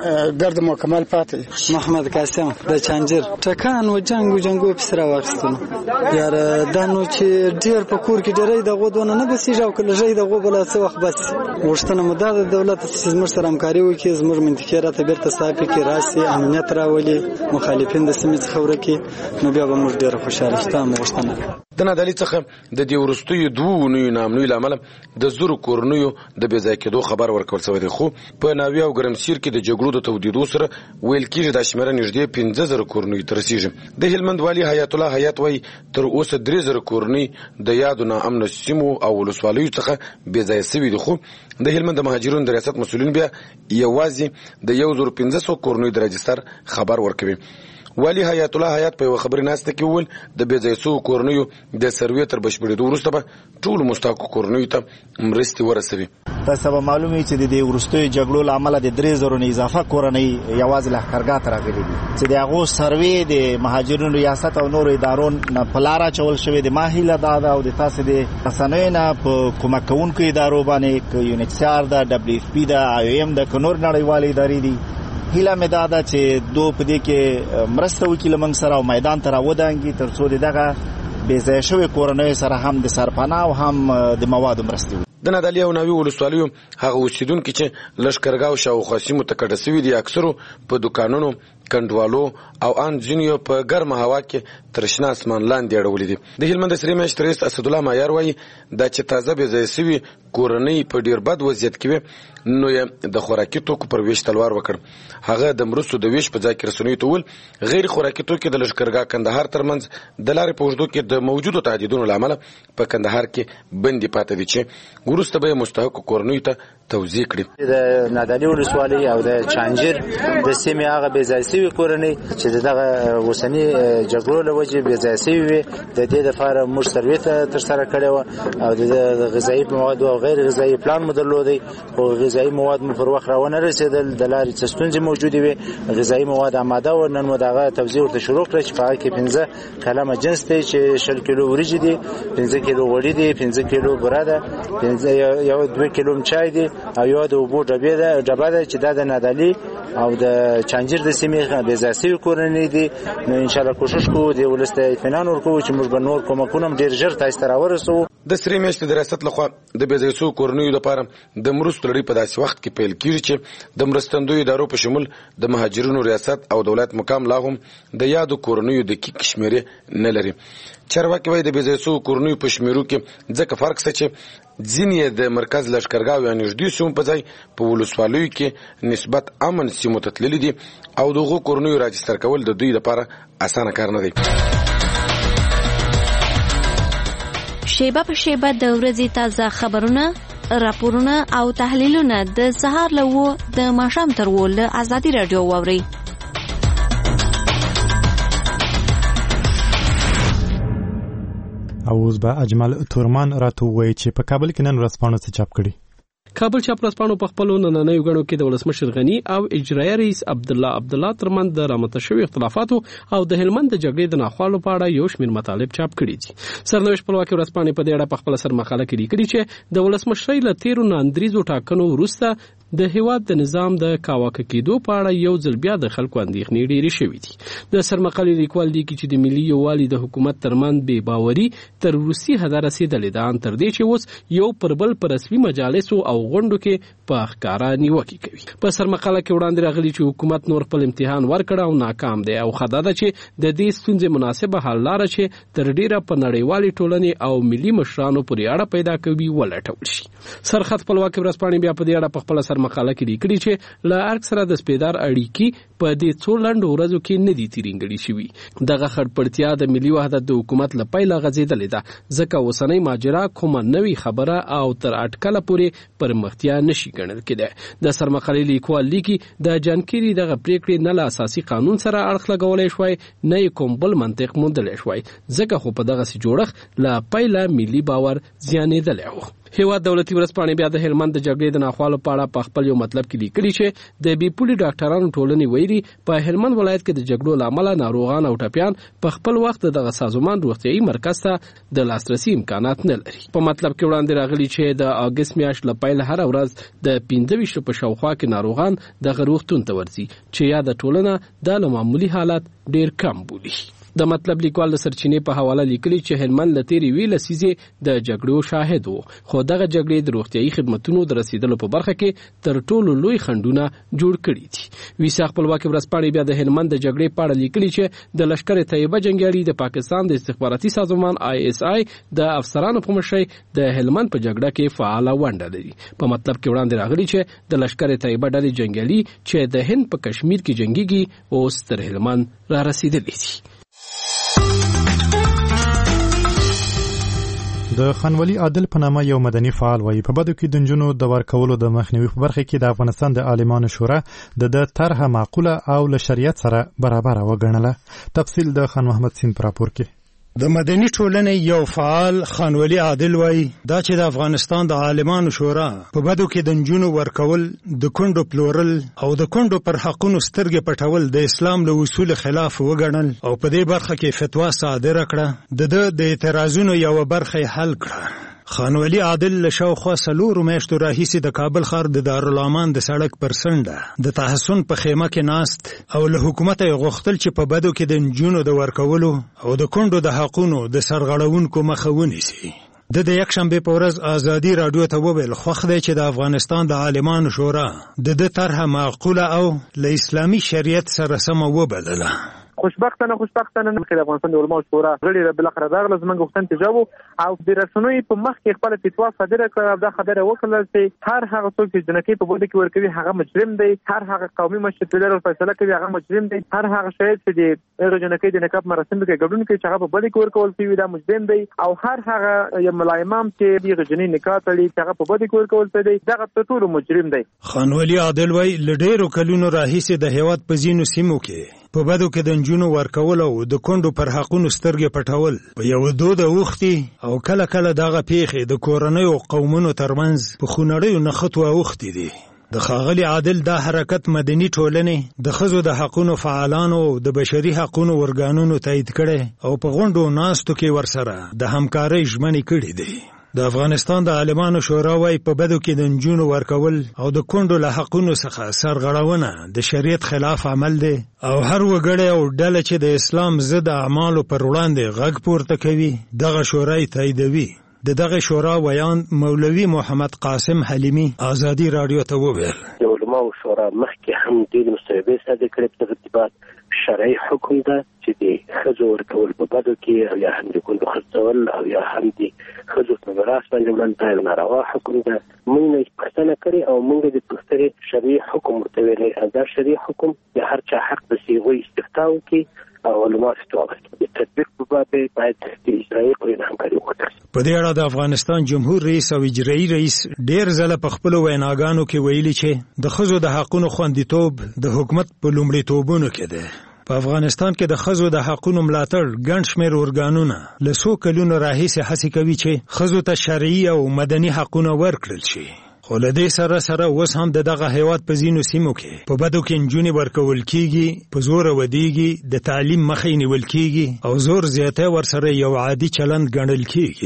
ګرد مکمل پاتې.
محمد قاسم د چانجر ټکان و جنګ و جنګو پسې راواخیستلو. یاره دا نو چې ډېر په کور کې ډېری دغو دونه نه بسېږي او که لږی دغو بله څه وخت بس. غوښتنه مو دا ده دولت چې زموږ سره همکاري وکړي، زموږ منطقې راته بېرته صافې کړي، راسي امنیت راولي، مخالفین د سیمې څخه ورکړي، نو بیا به موږ ډېره خوشحاله شو.
د نادعلي څخه د دې وروستیو دوو اونیو ناامنیو له امله د زرو کورنیو د بې ځایه کېدو خبر ورکول شوی دی، خو په ناوې او ګرمسیر کې د جګړو د تودېدو سره ویل کېږي دا شمېره نږدې پنځه زره کورنیو ته رسېږي. د هلمند والي حیات الله حیات وایي تر اوسه درې زره کورنۍ د یادو ناامنه سیمو او ولسوالیو څخه بې ځایه شوي دي، خو د هلمند د مهاجرینو د ریاست مسؤلین بیا یوازې د یو زر پنځه سوه کورنیو د راجستر خبر ورکوي. والي حیات الله حیات په یوه خبري ناسته کې وویل د بې ځایه شوو کورنیو د سروې تر بشپړېدو وروسته به ټولو مستحقو کورنیو ته مرستې ورسوي.
تاسو به معلوم وي چې د دې وروستیو جګړو له امله د درې زرو نه اضافه کورنۍ یوازې لښکرګاه ته راغلي دي چې د هغو سروې د مهاجرینو ریاست او نورو ادارو نه په لاره اچول شوې دي. ما هیله دا ده او د تاسو د رسنیو نه په کومک کوونکو ادارو باندې که یونیسیار ده، ډبلیو اف پي ده، آی او ایم ده، که نور نړیوالې ادارې دي، هیله مې دا ده چې دو په دې کې مرسته وکړي له موږ سره او میدان ته راودانګي تر څو د دغه بې ځایه شوې کورنیو سره هم د سرپناه او هم د موادو مرستې وکړي.
د نادعلي او ناوې ولسوالیو هغه اوسېدونکي چې لښکرګاه او شاوخوا سیمو ته کډه شوي دي اکثرو په دوکانونو، کنډوالو او ان ځینو په ګرمه هوا کې تر شنه اسمان لاندې اړولي دي. د هلمند د سرې میاشتې رئیس اسدالله مایار وایي دا چې تازه بې ځایه شوي کورنۍ په ډېر بد وضعیت کې وي، نو یې د خوراکي توکو پر ویش تلوار وکړ. هغه د مرستو د ویش په ځای کې رسنیو ته وویل غیر خوراکي توکي د لښکرګاه کندهار ترمنځ د لارې په اوږدو کې د موجودو تهدیدونو له امله په کندهار کې بندي پاتې دي چې وروسته به یې مستحقو کورنیو ته توزیع کړي.
د نادعلي ولسوالۍ او د چانجر د سیمې هغه بې ځایه شوي کورنۍ چې دغه اوسني جګړو له وجې بې ځایه شوي وي، د دې لپاره موږ سروې ته ترسره کړې وه او د غذایي موادو او غیر غذایي پلان مو درلودی، خو غذایي مواد مو پر وخت راونه رسېدل، د لارې څه ستونزې موجودې وې. غذایي مواد آماده وو، نن مو د هغه توزیع ورته شروع کړه چې په هغه کې پنځه کلمه جنس دی چې شل کیلو وریجې دي، پنځه کیلو غوړي دي، پنځه کیلو بوره ده، یو دوه کیلو چای دی او یو د اوبو ډبې ده ډبه ده چې دا د نادعلي او د چانجر د سیمې بې ځایه شوي کورنۍ دي. نو انشاءالله کوشش کوو د ولس ته اطمینان ورکوو چې موږ به نور کومکونه هم ډېر ژر تاسو ته راورسوو.
د سرې میاشتې د ریاست لخوا د بې ځایه شوو کورنیو لپاره د مرستو لړۍ په داسې وخت کې پیل کېږي چې د مرستندویو ادارو په شمول د مهاجرینو ریاست او دولت مقام لا هم د یادو کورنیو دقیق شمېرې نه لري. چارواکي وایي د بې ځایه شوو کورنیو په شمېرو کې ځکه فرق شته چې ځینې یې د مرکز لښکرګاه یا نږدې سیمو په ځای په ولسوالیو کې نسبت امن سیمو ته تللي دي او د هغو کورنیو راجستر کول د دوی لپاره اسانه کار نه دی.
شیبه په شیبه د ورځې تازه خبرونه، راپورونه او تحلیلونه د سهار له وو د ماښام تر وو له ازادي راډیو واورئ.
او اوس به اجمل تورمان راته ووایي چې په کابل کې نن ورځپاڼو څه چاپ کړي.
کابل چاپ ورځپاڼو په خپلو نننیو غړو کې د ولسمشر غني او اجرایه رئیس عبدالله عبدالله ترمنځ د رامنځته شوي اختلافاتو او د هلمند د جګړې د ناخوالو په اړه یو شمېر مطالب چاپ کړي دي. سرنوشت خپلواکي ورځپاڼې په دې اړه په خپله سرمقاله کې لیکلي چې د ولسمشرۍ له تېرو ناندریزو ټاکنو وروسته د هیواد د نظام د کاواکه کېدو په اړه یو ځل بیا د خلکو اندېښنې ډېرې شوې دي. د سرمقالي لیکوال لیکي چې د ملي یووالي د حکومت ترمنځ بې باوري تر وروستي حده رسېدلې ده، ان تر دې چې اوس یو پر بل په رسمي مجالسو او غونډو کې په ښکاره نیوکې کوي. په سرمقاله کې وړاندې راغلي چې حکومت نور خپل امتحان ورکړ او ناکام دی، او خدا ده چې د دې ستونزې مناسبه حل لاره چې تر ډیره په نړیوالې ټولنې او ملي مشرانو پورې اړه پیدا کوي ولټول شي. سرحد خپلواکي ورځپاڼې بیا په دې اړه په خپله سرمقاله کې لیکلي چې له ارګ سره د سپېدار اړیکې په دې څو لنډو ورځو کې نه دي تیرینګړي شوي. دغه خړپړتیا د ملي وحدت د حکومت له پیله غځېدلې ده، ځکه اوسنۍ ماجرا کومه نوې خبره او تر اټکله پورې پرمختیا نشي ګڼل کېدی. د سرمقالې لیکوال لیکي د جانکيري دغه پریکړې نه له اساسي قانون سره اړخ لګولی شوی، نه یې کوم بل منطق موندلی شوی، ځکه خو په دغسې جوړښت له پیله ملي باور زیانېدلی و. هیواد دولتي ورځپاڼې بیا د هلمند د جګړې د ناخوالو په اړه په خپل یو مطلب کې لیکلي چې د بې پولي ډاکټرانو ټولنې ویلي په هلمند ولایت کې د جګړو له امله ناروغان او ټپیان په خپل وخت دغه سازمان روغتیایي مرکز ته د لاسرسي امکانات نه لري. په مطلب کې وړاندې راغلي چې د اګست میاشت له پیله هره ورځ د پنځه ویشتو په شاوخوا کې ناروغان دغه روغتون ته ورځي، چې یاده ټولنه دا له معمولي حالت ډېر کم بولي. د مطلب لیکوال د سرچینې په حواله لیکلي چې هلمند له تېرې وی لسیزې د جګړو شاهد و، خو دغه جګړې د روغتیایي خدمتونو د رسیدلو په برخه کې تر ټولو لوی خنډونه جوړ کړي دي. ویسا خپلواکي ورځپاڼې بیا د هلمند د جګړې په اړه لیکلي چې د لشکر طیبه جنګیالي د پاکستان د استخباراتي سازمان آی اس آی د افسرانو په مشرۍ د هلمند په جګړه کې فعاله ونډه لري. په مطلب کې وړاندې راغلي چې د لشکر طیبه ډلې جنګیالي چې د هند په کشمیر کې جنګيږي اوس تر هلمند را رسیدلي دي.
د خانولی عادل په نامه یو مدني فعال وایي په بدو کې د نجونو د ورکولو د مخنیوي په برخه کې د افغانستان د عالمانو شورا د د طرحه معقوله او له شریعت سره برابر وګڼله. تفصیل د خان محمد سین پر راپور کې.
د مدني ټولنې یو فعال خانولی عادل وایي دا چې د افغانستان د عالمانو شورا په بدو کې د نجونو ورکول، د کونډو پلورل او د کونډو پر حقونو سترګې پټول د اسلام له اصول خلاف وګڼل او په دې برخه کې فتوا صادره کړه. د د د اعتراضونو یو برخه حل کړه. خانولی عادل له شاوخوا څلورو میاشتو راهیسې د کابل ښار د دارالامان د سړک پر څنډه د تحسن په خیمه کې ناست او له حکومته یې غوښتل چې په بدو کې د نجونو د ورکولو او د کونډو د حقونو د سرغړونکو مخه ونیسي. د د یکشنبې په ورځ ازادي راډیو ته وویل خوښ دی چې د افغانستان د عالمانو شورا د د طرحه معقوله او له اسلامي شریعت سره سمه وبلله.
خوشبختانه خوشبختانه چې د افغانستان د علماو شورا غړي بالاخره راغله زموږ غوښتنې ته جواب او د رسنیو په مخ کې خپل فتوا صادره کړه او دا خبره وکړه چې هر هغه څوک چې جنکې په بده کې ورکوي هغه مجرم دی، هر هغه قومي مشر چې فیصله کوي هغه مجرم دی، هر هغه شاید چې د هغه جنکې د نکاح مراسم کې ګډون کوي چې هغه په بده کې ورکول کوي دا مجرم دی، او هر هغه یو ملایمام چې د جنې نکاح تړي چې هغه په بده کې ورکول کوي دغه ټول مجرم دی.
خانولی عادل وایي له ډېرو کلونو راهیسې د هیواد په ځینو سیمو کې په بدو کې د نجونو ورکول او د کونډو پر حقونو سترګې پټول په یو دود اوښتي او کله کله دغه پیښې د کورنیو قومونو ترمنځ په خونړیو نښتو اوښتي دي. د ښاغلي عادل دا حرکت مدني ټولنې د ښځو د حقونو فعالانو او د بشري حقونو ورګانونو تایید کړي او په غونډو ناستو کې ورسره د همکارۍ ژمنې کړي دي. د افغانستان د عالمانو شورا وايي په بدو کې د نجونو ورکول او د کونډو له حقونو څخه سرغړونه د شریعت خلاف عمل دی او هر وګړی او ډله چې د اسلام ضد اعمالو پر وړاندې غږ پورته کوي دغه شورا یې تاییدوي. د دغه شورا ویان مولوي محمد قاسم حلیمی ازادي راډیو ته وویل
د علماو شورا مخکې هم ډېرې مستویبې صادرې کړې په دغه ارتباط شرعي حکم ده چې د ښځو ورکول په بدو کې او یا هم د کونډو خرڅول او یا هم د ښځو په میراث باندې وړل دا یو ناروا حکم ده. موږ نه پوښتنه کړې او موږ د پوښتنې شرعي حکم ورته ویلی. دا شرعي حکم د هر چا حق د صیغې استفتاء وکړي او علما فتوا ورکړي. د تطبیق په باب باید د اجرایي قوې نه همکاري وکړي.
په دې اړه د افغانستان جمهور رئیس او اجرایي رئیس ډېر ځله په خپلو ویناګانو کې ویلي چې د ښځو د حقونو خوندیتوب د حکومت په لومړیتوبونو کې دی. په افغانستان کې د ښځو د حقونو ملاتړ ګڼ شمېر ارګانونه له څو کلونو راهیسې هڅې کوي چې ښځو ته شرعي او مدني حقونه ورکړل شي. خو له دې سره سره اوس هم د دغه هیواد په ځینو سیمو کې په بدو کې نجونې ورکول کېږي، په زوره ودیږي، د تعلیم مخه یې نیول کېږي او زور زیاتی ورسره یو عادي چلند ګڼل کېږي.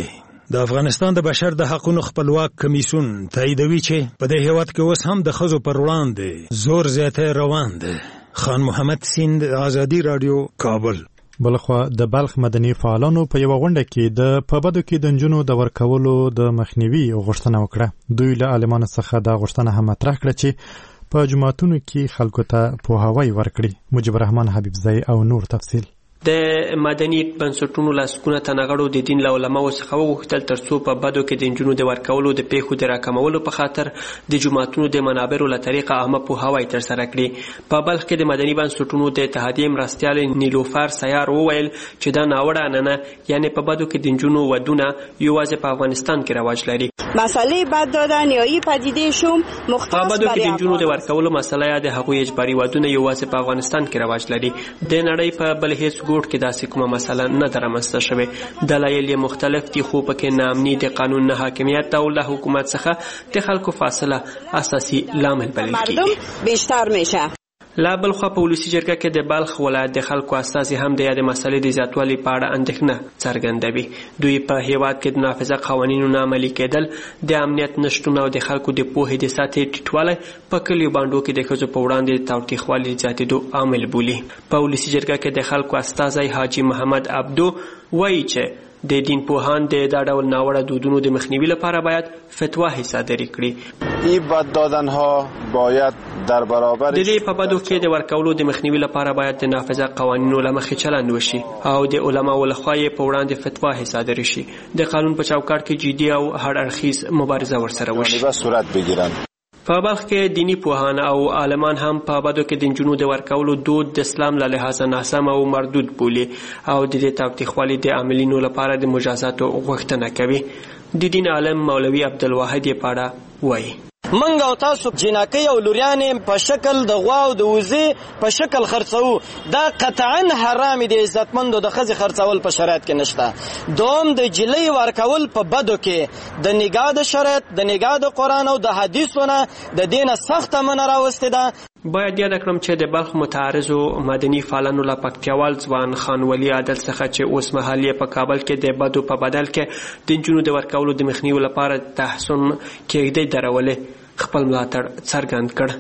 د افغانستان د بشر د حقوقو خپلواک کمیسیون تاییدوي چې په دې هیواد کې اوس هم د ښځو پر وړاندې زور زیاتی روان دی. خان محمد سیند، آزادی رادیو، کابل.
بلخوا د بلخ مدني فعالانو په یو غونډه کې د په بدو کې د نجونو د ورکولو د مخنیوي غوښتنه وکړه. دوی له عالمانو څخه دا غوښتنه هم مطرح کړه چې په جماعتونو کې خلکو ته پوهاوی ورکړي. مجيب الرحمن حبیبزی او نور تفصیل.
د مدني بنسټونو لاسکونه تنغړو د دین له علماو څخه وغوښتل ترڅو په بدو کې د نجونو د ورکولو د پیښو د راکمولو په خاطر د جماعتونو د منابرو له طریقه عامه پوهاوی ترسره کړي. په بلخ کې د مدني بنسټونو د اتحادیې مرستیال نیلوفر سیار وویل چې دا ناوړه عنعنه یعنی په بدو کې د نجونو ودونه یوازې په افغانستان کې رواج لري.
مسئله بد دادن یا ای پدیده شوم مختص
په بدو کې د نجونو د ورکولو مسله یا د هغوی اجباري ودونه یوازې په افغانستان کې رواج لري. د نړۍ په بل هیڅ ګوټ کې داسې کومه مسله نه ده رامنځته شوې. دلایل یې مختلف دي خو پکې ناامني د قانون نه حاکمیت او له حکومت څخه د خلکو فاصله اساسي لامل بلل کېږي.
بیشتر میشه.
لا بلخوا په ولسي جرګه کې د بلخ ولایت د خلکو استازي هم د یادې مسلې د زیاتوالي په اړه اندېښنه څرګندوي. دوی په هیواد کې د نافذه قوانینو نه عملي کېدل، د امنیت نشتون او د خلکو د پوهې د سطحې ټیټوالی په کلیو بانډو کې د ښځو په وړاندې د تاوتریخوالي زیاتېدو عامل بولي. په ولسي جرګه کې د خلکو استازی حاجي محمد عبدو وایي چې د دین پوهان د دا ډول ناوړه دودونو د مخنیوي لپاره باید فتواهی صادرې کړي.
این بد دادنها باید در برابر
د دې په بدو کې د ورکولو د مخنیوي لپاره باید د نافذه قوانینو له مخې چلند وشي او د علماو لخوا یې په وړاندې فتواهی صادرې شي. د قانون په چوکاټ کې جدي او هر اړخیز مبارزه ورسره وشي.
صورت بگیرن.
په بلخ کې دینی پوهان او عالمان هم په بدو کې د نجونو د ورکولو دود د اسلام له لحاظه ناسم او مردود بولي او د دې تاوتریخوالي د عاملینو لپاره د مجازاتو غوښتنه کوي. د دین عالم مولوي عبدالواحد یې په اړه وایي.
منګ او تاسو جنکۍ او لوریانې په شکل د غوا او د وزې په شکل خرڅوو. دا قطعا حرام دی. عزتمندو د ښځې خرڅول په شرایط کې نشته. دوم د جلۍ ورکول په بدو کې د نګاه د شرایط د نګاه د قرآن او د حدیثونه د دې نه سخته منع راوستې ده.
باید یاد کړم چې د بلخ متعرضو مدني فعالانو له پکتیاوال ځوان خان ولی عادل څخه چې اوس مهال یې په کابل کې د بدو په بدل کې د نجونو د ورکولو د مخنیوي لپاره تحسن کېږدۍ درولې خپل ملاتړ څرګند کړ.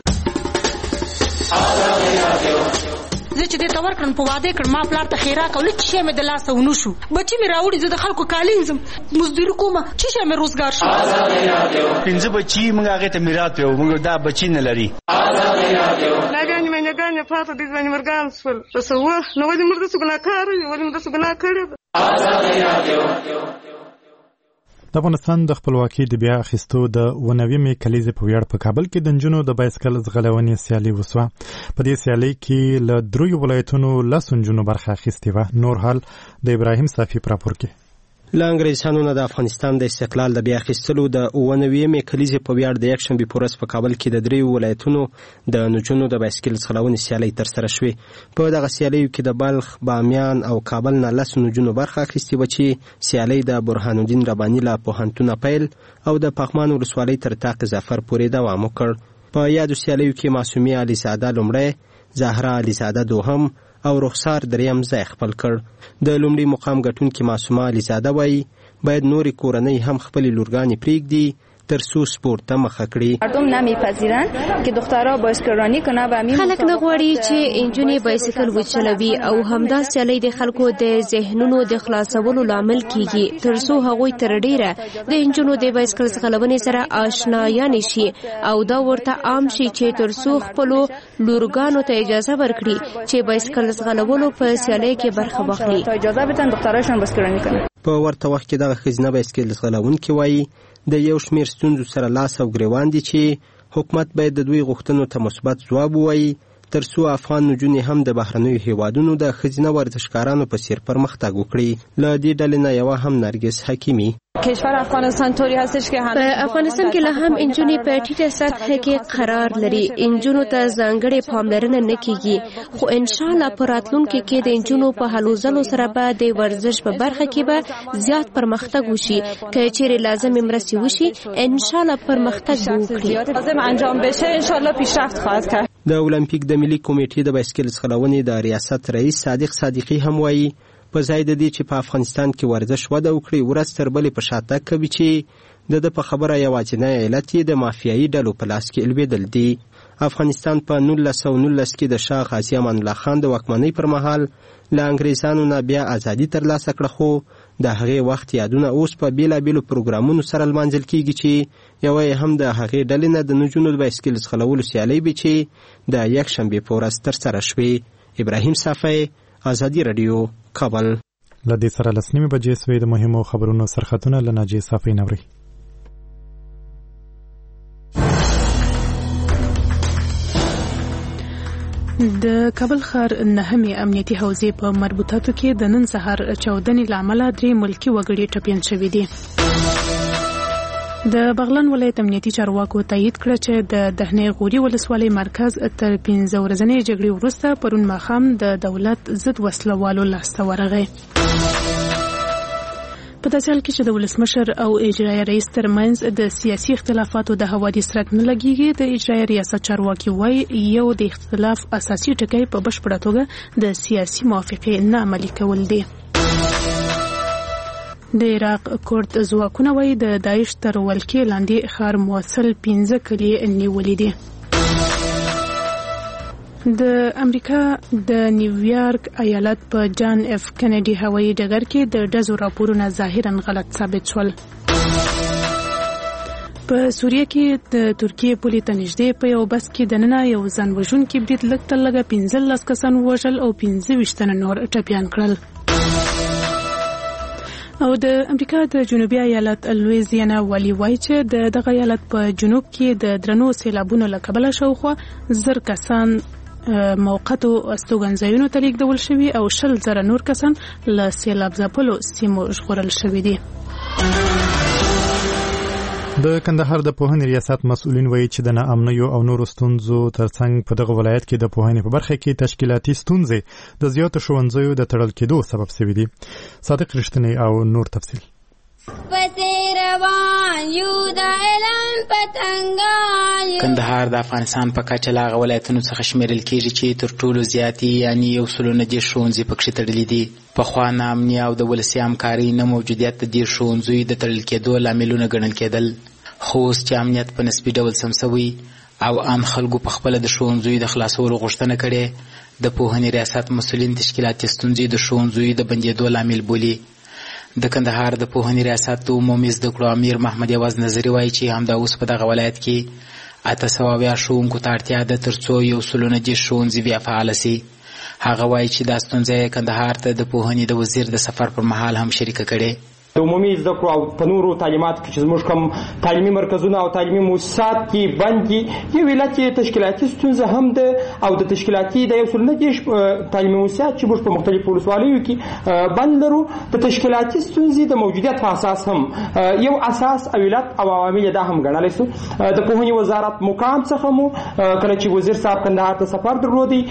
زه چې دې ته ورکړم په واده کړم ما پلار ته خیرات او هیڅ شی مې د لاسه ونه شو. بچي مې راوړي زه د خلکو کالینځم مزدوري کوم چې شی مې روزګار شو.
پنځه بچي موږ هغه ته میراث یو موږ دا بچي نه لري.
نګانې مې نګانې پاته دې ځواني مرګان سول رسوه نو ولې مرده څه ګناه کار ولې مرده څه ګناه کړی.
د افغانستان د خپلواکۍ د بیا اخیستو د ونویمې کلیزې په ویاړ په کابل کې د نجونو د بایسکل ځغلونې سیالي وسوه. په دې سیالۍ کې له دریو ولایتونو لسو نجونو برخه اخیستې وه. نور حال د ابراهیم صافي په راپور کې.
له انګریزانو نه د افغانستان د استقلال د بیا اخیستلو د اووه نوېمې کلیزې په ویاړ د یکشنبې په ورځ په کابل کې د دریو ولایتونو د نجونو د بایسکل ځغلونې سیالۍ ترسره شوې. په دغه سیالیو کې د بلخ، بامیان او کابل نه لسو نجونو برخه اخیستې وه چې سیالۍ د برهان الدین رباني له پوهنتونه پیل او د پغمان ولسوالۍ تر طاق ظفر پورې دوام وکړ. په یادو سیالیو کې معصومې علیزاده لومړی، زهرا علیزاده دوهم او رخسار دریم ځای خپل کړ. د لومړي مقام ګټونکي معصومه علیزاده وایي باید نورې کورنۍ هم خپلې لورګانې پرېږدي ترڅو سپورت ته مخه کړي.
مردم نمیپذیرن که دخترها بایسکلرانی کنه و همین
خلک نه غواړي چې انجونې بایسکل وچلوي او همدا سیالۍ د خلکو د ذهنونو د خلاصولو لامل کیږي ترڅو هغوی تر ډیره د انجونو د بایسکل ځغلونې سره آشنایان شي او دا ورته عام شي چې ترڅو خپلو لورګانو ته اجازه ورکړي چې بایسکل ځغلولو په سیالۍ کې برخه واخلي.
اجازه بدن دخترایشان بایسکلرانی کنه.
په ورته وخت کې دغه ښځینه بایسکل ځغلونکي وایي د یو شمیر ستونزو سره لاس او ګریوان دي چې حکومت باید د دوی غوښتنو ته مثبت ځواب ووایي ترڅو افغان نجونې هم د بهرنیو هیوادونو د ښځینه ورزشکارانو په څیر پرمختګ وکړي. له دې ډلې نه یوه هم نرګس حکیمي.
کشور افغانستان طوری هستش که
په افغانستان کې له هم انجونې په ټیټه سطح کې قرار لري. انجونو ته ځانګړې پاملرنه نه کیږي خو ان شاء الله په راتلونکي کې د انجونو په هلو ځلو سره به د ورزش په برخه کې به زیات پرمختګ وشي. که چیرې لازم مرستې وشي ان شاء الله پرمختګ وکړي.
لازم انجام بشه ان شاء الله پیشرفت خواهد کرد.
د المپیک د ملي کمیټې د بایسکل ځغلونې د ریاست رئیس صادق صادقي هم وایي په ځای د دې چې په افغانستان کې ورزش وده وکړي ورځ تر بلې په شاتګ کوي چې د ده په خبره یوازینی علت یې د مافیایي ډلو په لاس کې لوېدل دي. افغانستان په نولس سوه نولس کې د شاه غازي امان الله خان د واکمنۍ پر مهال له انګریزانو نه بیا ازادي ترلاسه کړه، خو د هغې وخت یادونه اوس په بېلابېلو پروګرامونو سره لمانځل کېږي چې یوه یې هم د هغې ډلې نه د نجونو د بایسکل ځغلولو سیالۍ وې چې د یکشنبې په ورځ ترسره شوې. ابراهیم صافی، ازادي راډیو، کابل.
له دې سره لس نیمې بجې سوې. د مهمو خبرونو سرخطونه له ناجیې صافی نه اورئ.
د کابل ښار نهمې امنیتي حوزې په مربوطاتو کې د نن سهار چاودنې له امله درې ملکي وګړي ټپیان شوي دي. د بغلان ولایت امنیتي چارواکو تایید کړه چې د دهنې غوري ولسوالۍ مرکز تر پنځه ورځنۍ جګړې وروسته پرون ماښام د دولت ضد وسلوالو لاسته ورغی. په داسې حال کې چې د ولسمشر او اجرایه رئیس ترمنځ د سیاسي اختلافاتو د حوادث رد نه لګیږي، د اجرایه ریاست چارواکي وایي یو د اختلاف اساسي ټکی په بشپړه توګه د سیاسي موافقې نه عملي کول دي. د عراق کورد ځواکونه وایي د داعش تر ولکې لاندې ښار موصل پنځه کلي نیولي دي. د امریکا د نیویارک ایالت په جان اف کینیډي هوایي ډګر کې د ډزو راپورونه ظاهرا غلط ثابت شول. په سوریه کې د ترکیې پولې ته نږدې په یو بس کې دننه یو ځان وژونکي برید لږ تر لږه پنځلس کسان ووژل او پنځه ویشت تنه نور ټپیان کړل. او د امریکا د جنوبي ایالت لویزیانا والي وایي چې د دغه ایالت په جنوب کې د درنو سیلابونو له کبله شاوخوا زر کسان موقتو استوګنځایونو ته لیږدول شوي او شل زره نور کسان له سیلاب ځپلو سیمو ژغورل شوي دي.
د کندهار د پوهنې ریاست مسؤلین وایي چې د ناامنیو او نورو ستونزو ترڅنګ په دغه ولایت کې د پوهنې په برخه کې تشکیلاتي ستونزې د زیاتو ښوونځیو د تړل کېدو سبب شوي دي. صادق رښتینی او نور تفصیل.
کندهار د افغانستان په کچه له هغه ولایتونو څخه شمیرل کېږي چې تر ټولو زیاتې یعنې یو سلو نه دېرش ښوونځي پکښې تړلي دي. پخوا ناامني او د ولسي همکارۍ نه موجودیت د دې ښوونځیو د تړل کېدو لاملونه ګڼل کېدل، خو اوس چې امنیت په نسبي ډول سم شوی او ان خلکو په خپله د ښوونځیو د خلاصولو غوښتنه کړې، د پوهنې ریاست مسؤلین تشکیلاتي ستونزې د ښوونځیو د بندېدو لامل بولي. د کندهار د پوهنې ریاست د عمومي زده کړو امیر محمد یواز نظري وایي چې همدا اوس په دغه ولایت کې اته سوه اویا ښوونکو ته اړتیا ده تر څو یو سلو نه دېرش ښوونځي بیا فعاله سي. هغه وایي چې دا ستونزه کندهار ته د پوهنې د وزیر د سفر پر مهال هم شریکه کړې.
د عمومي زده کړو او په نورو تعلیماتو کې چې زموږ کوم تعلیمي مرکزونه او تعلیمي موسسات کې بند دي، یو علت یې تشکیلاتي ستونزه هم ده او د تشکیلاتي د یو سل نه دېرش تعلیمي موسسات چې موږ په مختلفو ولسوالیو کې بند لرو، د تشکیلاتي ستونزې د موجودیت په اساس هم یو اساس او علت او عوامل دا هم ګڼلی سو. د پوهنې وزارت مقام څخه مو کله چې وزیر صاحب کندهار ته سفر درلودی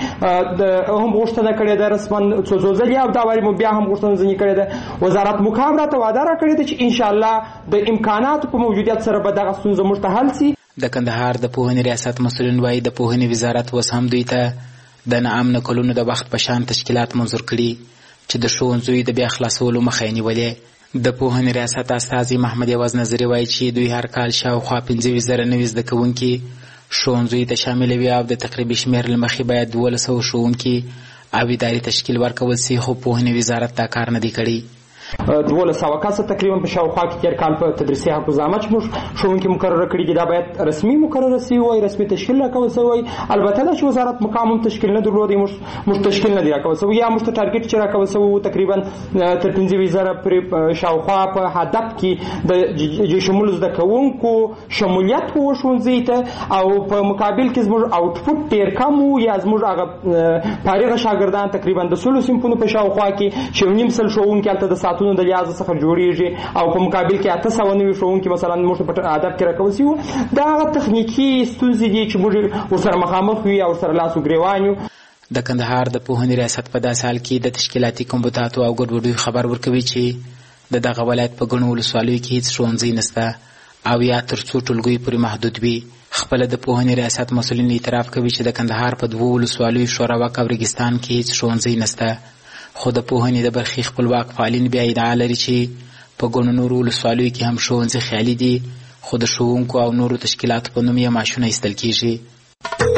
هم غوښتنه کړې ده رسما څو څو ځلې او دا واري مو بیا هم غوښتنه ځینې کړې ده. وزارت مقام راته وعده راکړې ده چې انشاءالله د امکاناتو په موجودیت سره به دغه ستونزه موږ ته حل سي.
د کندهار د پوهنې ریاست مسؤلین وایي د پوهنې وزارت اوس هم دوی ته د ناامنه کلونو د وخت په شان تشکیلات منظور کړي چې د ښوونځیو د بیا خلاصولو مخه یې نیولې. د پوهنې ریاست استازي محمد یواز نظري وایي چې دوی هر کال شاوخوا پنځه ویشت زره نوي زده کوونکي ښوونځیو ته شاملوي او د تقریبي شمېر له مخې باید دولس سوه ښوونکي او اداري تشکیل ورکول سي، خو پوهنې وزارت دا کار نه دی کړی.
دولس سوه کسه تقریبا په شاوخوا کې تېر کال په تدریسي حافظنامه چې موږ ښوونکي مقرره کړي دي دا باید رسمي مقرره سوي وای، رسمي تشکیل راکول سوی وای. البته دا چې وزارت مقام هم تشکیل نه درلودی، موږ تشکیل نه دی راکول سوی، یا موږ ته ټارګېټ چې راکول سوی تقریبا تر پنځه ویشت زره پورې شاوخوا په هدف کې د جشمولو زده کوونکو شمولیت و ښوونځي ته، او په مقابل کې زموږ آوټپوټ ډېر کم و، یا زموږ هغه فارغه شاګردان تقریبا د سلو صنفونو په شاوخوا کې چې یو نیم سل ښوونکي هلته د ساعتونو د لیازه څخه جوړیږي او په مقابل کې اته سوه نوي ښوونکي مثلا موږ په هدف کې راکول سوي وو. دا هغه تخنیکي ستونزې دي چې موږ ورسره مخامخ وي او ورسره لاس و ګرېوان یو.
د کندهار د پوهنې ریاست په داسې حال کې د تشکیلاتي کمبوداتو او ګډوډیو خبر ورکوي چې د دغه ولایت په ګڼو ولسوالیو کې هېڅ ښوونځی نشته او یا تر څو ټولګیو پورې محدود وي. خپله د پوهنې ریاست مسؤلین اعتراف کوي چې د کندهار په دوو ولسوالیو شوراوک او ریګستان کې هېڅ ښوونځی نشته، خو د پوهنې د برخې خپلواک فعالین بیا ادعا لري چې په ګڼو نورو ولسوالیو کې هم ښوونځي خیالي دي، خو د ښوونکو او نورو تشکیلاتو په نوم یې معاشونه ایستل کیږي.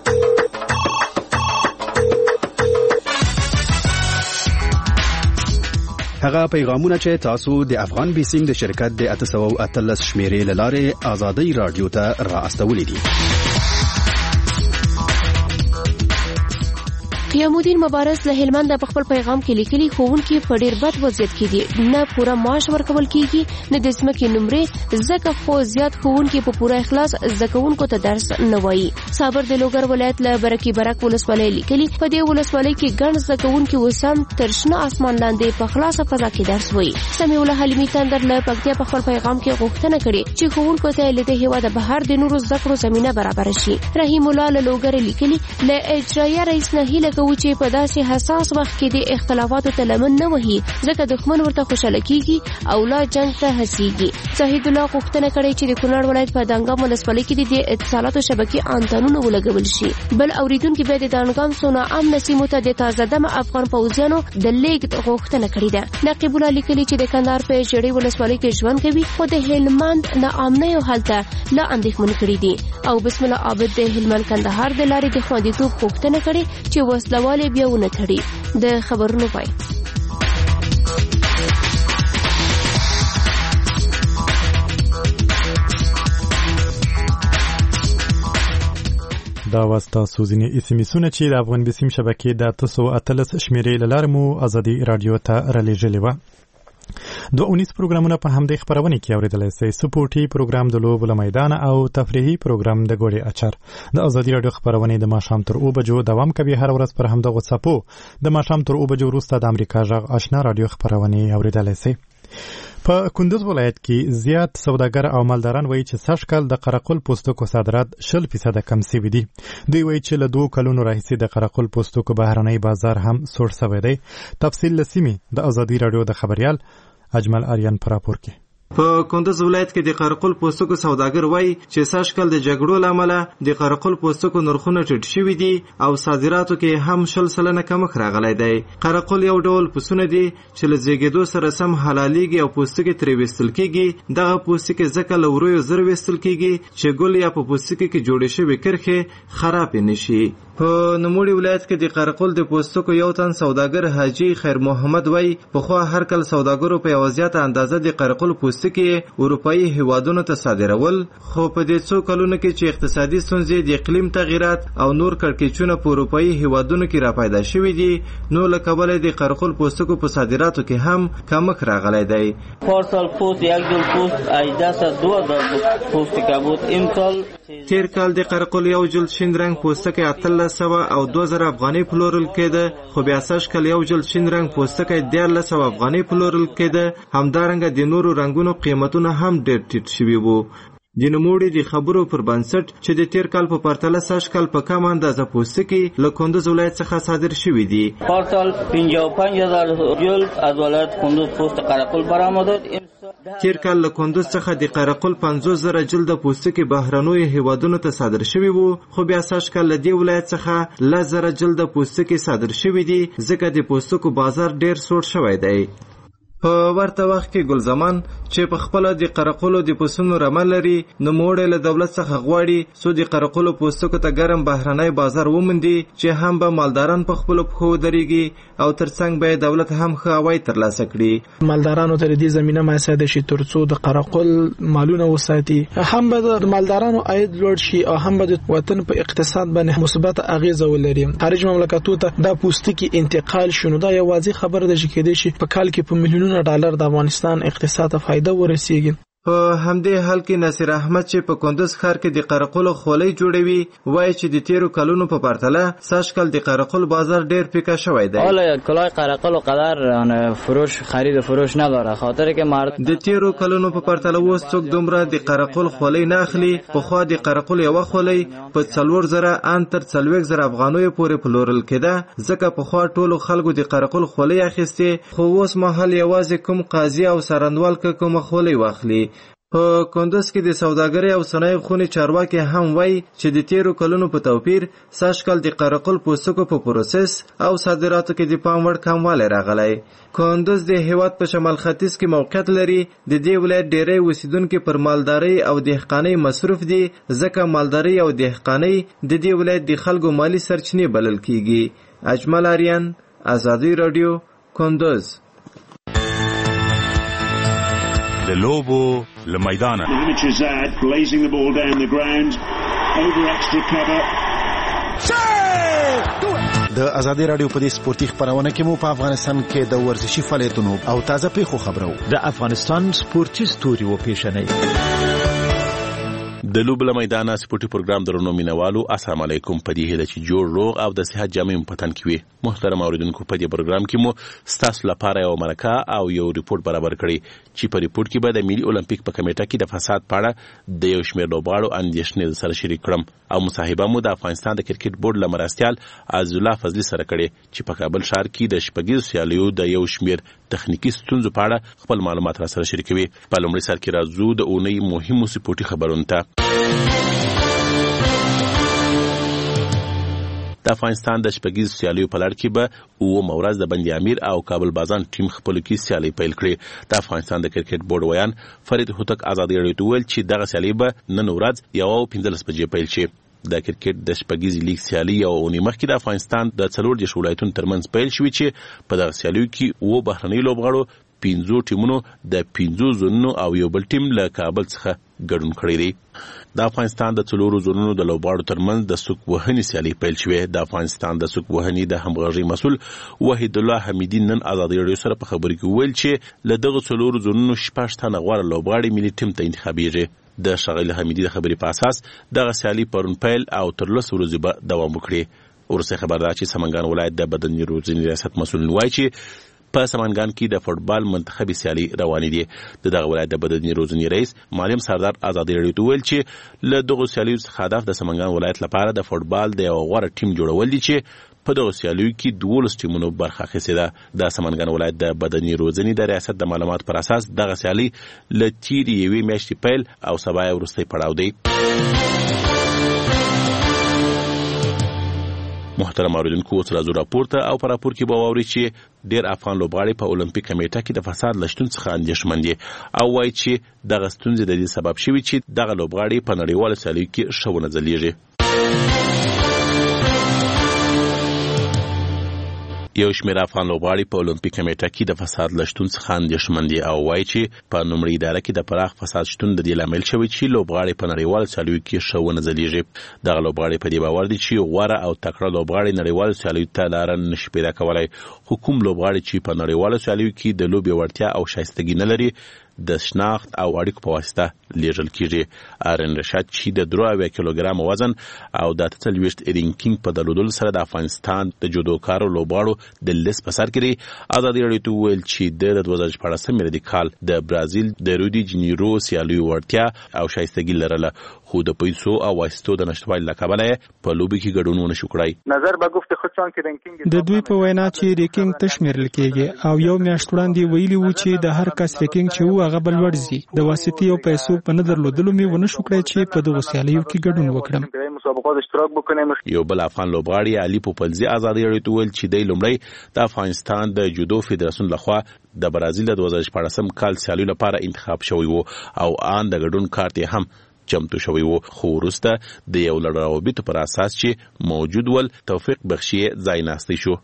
هغه پیغامونه چې تاسو د افغان بیسیم د شرکت د اته سوه اتلس شمیرې له لارې آزادۍ رادیو ته را استولې دي.
قیام الدین مبارز له هلمند په خپل پیغام کې لیکلي ښوونکي په ډیر بد وضعیت کې دي، نه پوره معاش ورکول کیږي نه د ځمکې نمرې، ځکه خو زیات ښوونکي په پوره اخلاص زده کوونکو ته درس نه وایي. صابر د لوګر ولایت له برکي برک ولسوالۍ لیکلي په دې ولسوالۍ کې ګڼ زده کوونکي اوس هم تر شنه اسمان لاندې په خلاصه فضا کې درس وایي. سمیع الله حلیمي تندر له پکتیا په خپل پیغام کې غوښتنه کړې چې ښوونکو ته له دې هېواده بهر د نورو زده کړو زمینه برابره شي. رحیم الله له لوګر لیکلي له اجرایه رئیس نه هیله کوو چې په داسې حساس وخت کې د اختلافاتو ته لمن نه وهي، ځکه دښمن ورته خوشاله کیږي او لا جنگ ته هڅیږي. زاهد الله غوښتنه کړې چې د کونړ ولایت په دانګام ولسوالۍ کې د اتصالاتو شبکې انتنونه ولګول شي. بل اوریدونکي بیا د دانګام سونا امن سیمو ته د تازه دمه افغان پوځیانو د لیږد غوښتنه کړې ده. نقیب الله لیکلي چې د کندهار په ژړۍ ولسوالۍ کې ژوند کوي، خو د هلمند ناامنیو حالت لا اندېښمن کړي دي. او بسم الله عابد د هلمند کندهار د لارې د خوندیتوب غوښتنه کړې چې وسلوالې بیا ونه تړي. د خبرونو پای.
دا واسطه سوزینی اسمیسونه چې د افغان بیسیم شبکې د اته سوه اتلس شمیرې له لارې مو ازادي رادیو ته رالیږلې وه. دو اونیس پروګرامونه په همدې خپرونې کې اورېدلی سئ. سپورټي پروګرام د لوبو له میدانه او تفریحي پروګرام د ګوړې اچر. د ازادي رادیو خپرونې د ماښام تر اوه بجو دوام کوي. هر ورځ پر همدغو څپو د ماښام تر اوه بجو وروسته د امریکا غږ آشنا رادیو خپرونې اورېدلی سئ. په کندوز ولایت کې زیات سوداګر او مالداران وایي چې سږ کال د قرقل پوستکو صادرات شل فیصده کم سوي دي. دوی وایي چې له دوه کلونو راهیسې د قرقل پوستکو بهرنی بازار هم سوړ سوی دی. تفصیل له سیمې د ازادي رادیو د خبریال اجمل آریان پر راپور کې.
په کندوز ولایت کې د قرقل پوستکو سوداګر وایي چې سږ کال د جګړو له امله د قرقل پوستکو نرخونه ټیټ شوي دي او صادراتو کې هم شل سلنه کمښت راغلی دی. قرقل یو ډول پسونه دي چې له زیږېدو سره سم حلالېږي او پوستکي ترې ویستل کېږي. دغه پوستکي ځکه له ورویو زر ویستل کېږي چې ګل یا په پوستکي کې جوړې شوې کرښې خرابې نه شي. په نوموړي ولایت کې د قرقل د پوستکو یو تن سوداګر حاجي خیر محمد وایي پخوا هر کال سوداګرو په یوه زیاته اندازه د قرقل پوستکي اروپایي هیوادونو ته صادرول، خو په دې څو کلونو کې چې اقتصادي ستونزې د اقلیم تغیرات او نور کړکېچونه په اروپایي هیوادونو کې راپیدا شوي دي، نو له کبله د قرقل پوستکو په صادراتو کې هم کمښت راغلی دی.
پارسال پوست یک جل پوست ایجاز از دو هزار پوست که بود امسال
تیر کال د قرقل یو جلد شین رنگ پوستکی اتلس سوه او دو زره افغانۍ پلورل کېده، خو بیا سږ کال یو جلد شین رنگ پوستکی دیارلس سوه افغانۍ پلورل کېده. همدارنګه د نورو رنګونو قیمتونه هم ډېر ټیټ شوي وو. د نوموړي د خبرو پر بنسټ چې د تیر کال په پرتله سږ کال په کم اندازه پوستکي له کندوز ولایت څخه صادر شوي دي.
پارسال پنجاه و پنج هزار جلد از ولایت کندوز پوست قرقل برآمد.
تیر کال له کندوز څخه د قرقل پنځوس زره جلده پوستکي بهرنیو هیوادونو ته صادر شوي وو، خو بیا سږ کال له دې ولایت څخه لس زره جلده پوستکي صادر شوي دي، ځکه د پوستکو بازار ډېر سوړ شوی دی. په ورته وخت کې ګل زمان چې په خپله د قرقلو د پسونو رمه لري، نوموړی له دولت څخه غواړي څو د قرقلو پوستکو ته ګرم بهرنی بازار وموندي چې هم به مالداران په خپلو پښو ودرېږي او ترڅنګ به دولت هم ښه عواید ترلاسه کړي.
مالدارانو ته د دې زمینه میسر شي تر څو د قرقل مالونه وساتي، هم به د مالدارانو عاید لوړ شي او هم به د وطن په اقتصاد باندې مثبت اغیزه ولري. خارج مملکتونو ته دا پوستکي انتقال شونه دا یو واضح خبره ده چې کېدای شي په کال کې په میلیونونو ډالر د افغانستان اقتصاد ته فائدہ ورسیږي.
په همدې حال کې ناصر احمد چې په کندوز ښار کې د قرقلو خولۍ جوړوي وایي چې د تیرو کلونو په پرتله سږ کال د قرقل بازار ډیر پیکه شوی دی.
حالا کلاه قرقل قدر فروش خرید فروش نداره، خاطر که مرد
د تیرو کلونو په پرتله اوس څوک دومره د قرقل خولۍ نه اخلي. پخوا د قرقل یوه خولۍ په څلور زره ان تر څلوېښت زره افغانیو پورې پلورل کېده، ځکه پخوا ټولو خلکو د قرقل خولۍ اخیستې، خو اوس مهال یوازې کوم قاضي او څارنوال که کومه خولۍ واخلي. په کندوز کې د سوداګرۍ او صنایع خونې چارواکي هم وایي چې د تیرو کلونو په توپیر سږ کال د قرقل پوستکو په پروسس او صادراتو کې د پام وړ کموالی راغلی. کندوز د هیواد په شمال ختیځ کې موقعیت لري. د دې ولایت ډیری اوسیدونکي پر مالدارۍ او دهقانۍ مصروف دي، ځکه مالدارۍ او دهقانۍ د دې ولایت د خلکو مالی سرچینې بلل کیږي. اجمل آریان، آزادی رادیو، کندوز.
د لوبو له میدانه
د آزادی رادیو په دې سپورتي خبرونه کې مو په افغانستان کې د ورزشي فعالیتونو او تازه پیښو خبرو
د افغانستان سپورتي ستوري و پیښنې
د لوبو له میدانه سپورتي پروګرام درنو مینوالو السلام علیکم. په دې هیله چې جوړ روغ او د صحت جامع پتن کې وي. محترم اوریدونکو، په دې پروګرام کې مو ستاسو لپاره یو مرکه او یو ریپورت برابر کړی چې په ریپورت کې به د ملي اولمپیک په کمیټه کې د فساد په اړه د یو شمېر لوبغاړو اندېښنې سره شریک کړم او مصاحبه مو د افغانستان د کرکټ بورډ له مرستیال عزیز الله فضلي سره کړې چې په کابل ښار کې د شپږیزو سیالیو د یو شمېر تخنیکی ستونزو په اړه خپل معلومات را سره شریکوي. په لومړي سر کې راځو د اونۍ مهمو سپورتي خبرونو ته. د افغانستان د شپږیزو سیالیو په لړ کې به اوومه ورځ د بند امیر او کابل بازان ټیم خپلو کې سیالۍ پیل کړې. د افغانستان د کرکټ بورډ ویان فرید هوتک ازادي راډیو ته وویل چې دغه سیالۍ به نن ورځ یوه او پنځلس بجې پیل شي. د کرکټ د شپږیزې لیګ سیالۍ یوه اونۍ مخکې د افغانستان د څلور دېرش ولایتونو ترمنځ پیل شوې چې په دغه سیالیو کې اووه بهرنۍ لوبغاړو، پنځو ټیمونو د پنځو زونونو او یو بل ټیم له کابل څخه ګډون کړی دی. د افغانستان د څلورو زونونو د لوبغاړو ترمنځ د سوک وهنې سیالۍ پیل شوې. د افغانستان د سوک وهنې د همغږۍ مسؤل وحید الله حمیدي نن ازادي راډیو سره په خبرو کې وویل چې له دغه څلورو زونونو شپږ تنه غوره لوبغاړي ملي ټیم ته انتخابیږي. د ښاغلي حمیدي د خبرې په اساس دغه سیالۍ پرون پیل او تر لسو ورځې به دوام وکړي. وروستی خبر دا چې سمنګان ولایت د بدني روزنې ریاست مسؤل وایي چې په سمنګان کې د فوټبال منتخبي سیالۍ روانې دي. د دغه ولایت د بدني روزنې رئیس معلم سردار ازادي راډیو ته وویل چې له دغو سیالیو څخه هدف د سمنګان ولایت لپاره د فوټبال د یو غوره ټیم جوړول دي چې په دغو سیالیو کې دولس ټیمونو برخه اخیستې ده. د سمنګان ولایت د بدني روزنې د ریاست د معلوماتو پر اساس دغه سیالۍ له تېرې یوې میاشتې پیل او سبا یې وروستی پړاو دی. محترم اوریدونکو، اوس راځو راپور ته او په راپور کې به واورئ چې ډېر افغان لوبغاړي په اولمپیک کمیټه کې د فساد له شتون څخه اندېښمن دي او وایي چې دغه ستونزې د دې سبب شوي چې دغه لوبغاړي په نړیوالو سیالیو کې ښه ونه ځلیږي. یو شمېر افغان لوبغاړي په اولمپیک کمیټه کې د فساد له شتون څخه اندېښمن دي او وایي چې په لومړۍ اداره کې د پراخ فساد شتون د دې لامل شوی چې لوبغاړي په نړیوالو سیالیو کې ښه ونه ځلیږي. دغه لوبغاړي په دې باور دي چې غوره او تکړه لوبغاړي نړیوالو سیالیو ته لاره نشي پیدا کولی، خو کوم لوبغاړي چې په نړیوالو سیالیو کې د لوبې وړتیا او شایستګي نه لري د شناخت او اړیکو په واسطه لیږل کیږي. آرن رشاد چې د درې اویا کیلوګرام وزن او د اته څلوېښت رینکینګ په درلودلو سره د افغانستان د جودوکارو لوبغاړو د لیست په سر کې دی، ازادي راډیو ته وویل چې د دوه زره شپاړسم میلادي کال د برازیل د ریو ډي جنیرو سیالیو وړتیا او شایستګي لرله، خو د پیسو او واسطو د نشتوالي له کبله په لوبې کې ګډون ونه شو کړی.
نظر به گفت خود چون کې رینکینګ
د دوی په وینا چې رینکینګ تشمیرل کېږي او یو میاشت وړاندې ویلي و چې د هر کس رینکینګ چې و هغه بل لوړ ځي. د واسطې او پیسو په نه درلودلو مې ونه شو کړی چې په دغو سیالیو کې ګډون وکړم.
یو بل افغان لوبغاړي علي پوپلزي ازادي راډیو ته ویل چې دی لومړی د افغانستان د جودو فدراسیون لخوا د برازیل د دوه زره شپاړسم کال سیالیو لپاره انتخاب شوی و او آن د ګډون کارت یې هم چمتو شوی و، خو وروسته د یو لړ روابطو پر اساس چې موجود ول توفیق بخشي ځای ناستی شو.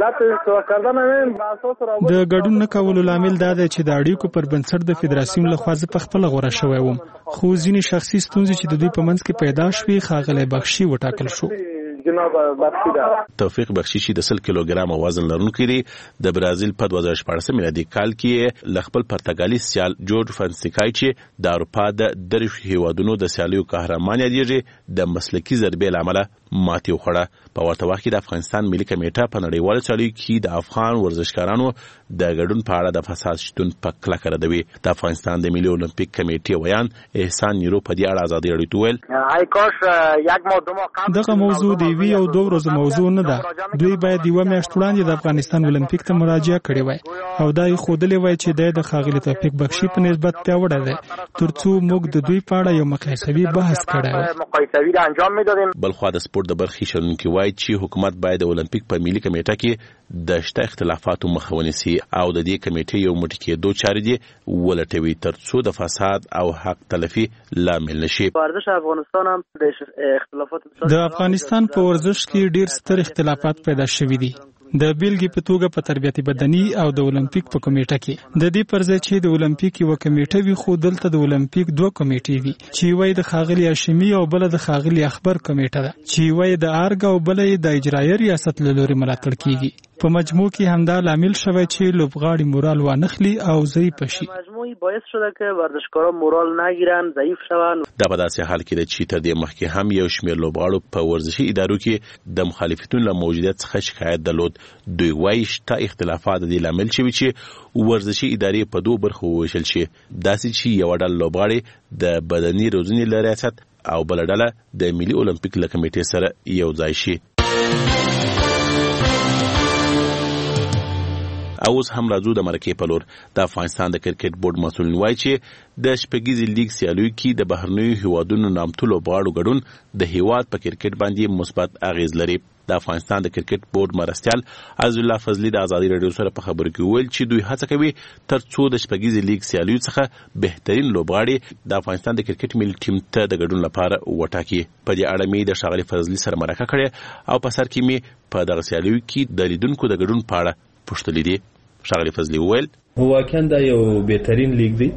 د ګډون نه کولو لامل دا دی چې د اړیکو پر بنسټ د فدراسیون لخوا زه پخپله غوره شوی وم، خو ځینې شخصي ستونزې چې د دوی په منځ کې پیدا شوې ښاغلی بخشي وټاکل شو.
جناب بخشي دا
توفیق بخشي چې د سل کیلوګرام وزن لرونکی دی، د برازیل په دوه زره شپاړسم میلادي کال کې له خپل پرتګالي سیال جورج فانسیکای چې د اروپا د دریشو هیوادونو د سیالیو قهرمان یادیږي د مسلکي ضربې له امله ماتې وخوړه. په ورته وخت کې د افغانستان ملي کمیټه په نړیوالو سیالیو کې د افغان ورزشکارانو د ګډون په اړه د فساد شتون په کلکه ردوي. د افغانستان د ملي اولمپیک کمیټې ویان احسان نیرو په دې اړه ازادي راډیو ته ویل
دغه موضوع د یوې او دوه ورځو موضوع نه ده. دوی باید یوه میاشت وړاندې د افغانستان اولمپیک ته مراجعه کړې وای او دا یې ښودلې وای چې د ښاغلي توفیق بخشي په نسبت پیاوړی دی ترڅو موږ د دوی په اړه یو مقایسوي بحث کړی وای.
بلخوا د سپورت د برخې شنونکي وایي چې حکومت باید د اولمپیک په ملي کمیټه کې د شته اختلافاتو مخه ونیسي او د دې کمیټې یو موټی کېدو چارې دي ولټوي ترڅو د فساد او حق تلفي لامل نشي.
ورزش افغانستان هم د اختلافات
د افغانستان په ورزش کې ډیر ستر اختلافات پیدا شوي دي. د بیلګې په توګه په تربیت بدني او د اولمپیک په کمیټه کې د دې پر ځای چې د اولمپیک یو کمیټه وي خو دلته د اولمپیک دوه کمیټې وي چې وای د خاغلی هاشمي او بل د خاغلی اخبار کمیټه ده چې وای د ارګ او بل د اجرایي ریاست له لوري ملاتړ کیږي. په مجموع کې همدا لامل شوی چې لوبغاړي مورال وانخلي او ضعیف شي.
مجموعي باعث شده که ورزشکاران مورال نگیرن، ضعیف شون.
دا په داسې حال کې ده چې تر دې مخکې هم یو شمېر لوبغاړو په ورزشي ادارو کې د مخالفتونو له موجودیت څخه شکایت درلود. دوی وایي شته اختلافات د دې لامل شوي چې ورزشي ادارې په دوه برخو وویشل شي. داسې چې یوه ډله لوبغاړي د بدني روزنې له ریاست او بله ډله د ملي اولمپیک له کمیټې سره یو ځای شي. اوس هم راځو د مرکې په لور. د افغانستان د کرکټ بورډ مسؤلین وایي چې د شپږیزې لیګ سیالیو کې د بهرنیو هیوادونو نامتو لوبغاړو ګډون د هیواد په کرکټ باندې مثبت اغیز لري. د افغانستان د کرکټ بورډ مرستیال عز الله فضلي د ازادي راډیو سره په خبرو کې ویل چې دوی هڅه کوي ترڅو د شپږیزې لیګ سیالیو څخه بهترین لوبغاړي د افغانستان د کرکټ ملي ټیم ته د ګډون لپاره وټاکي. په دې اړه مې د ښاغلي فضلي سره مرکه کړې او په سر کې مې په دغه سیالیو کې د لیدونکو د ګډون په اړه پوښتلې دي. ښاغلي فضلي وویل
واقعا دا یو بهترین لیګ دی،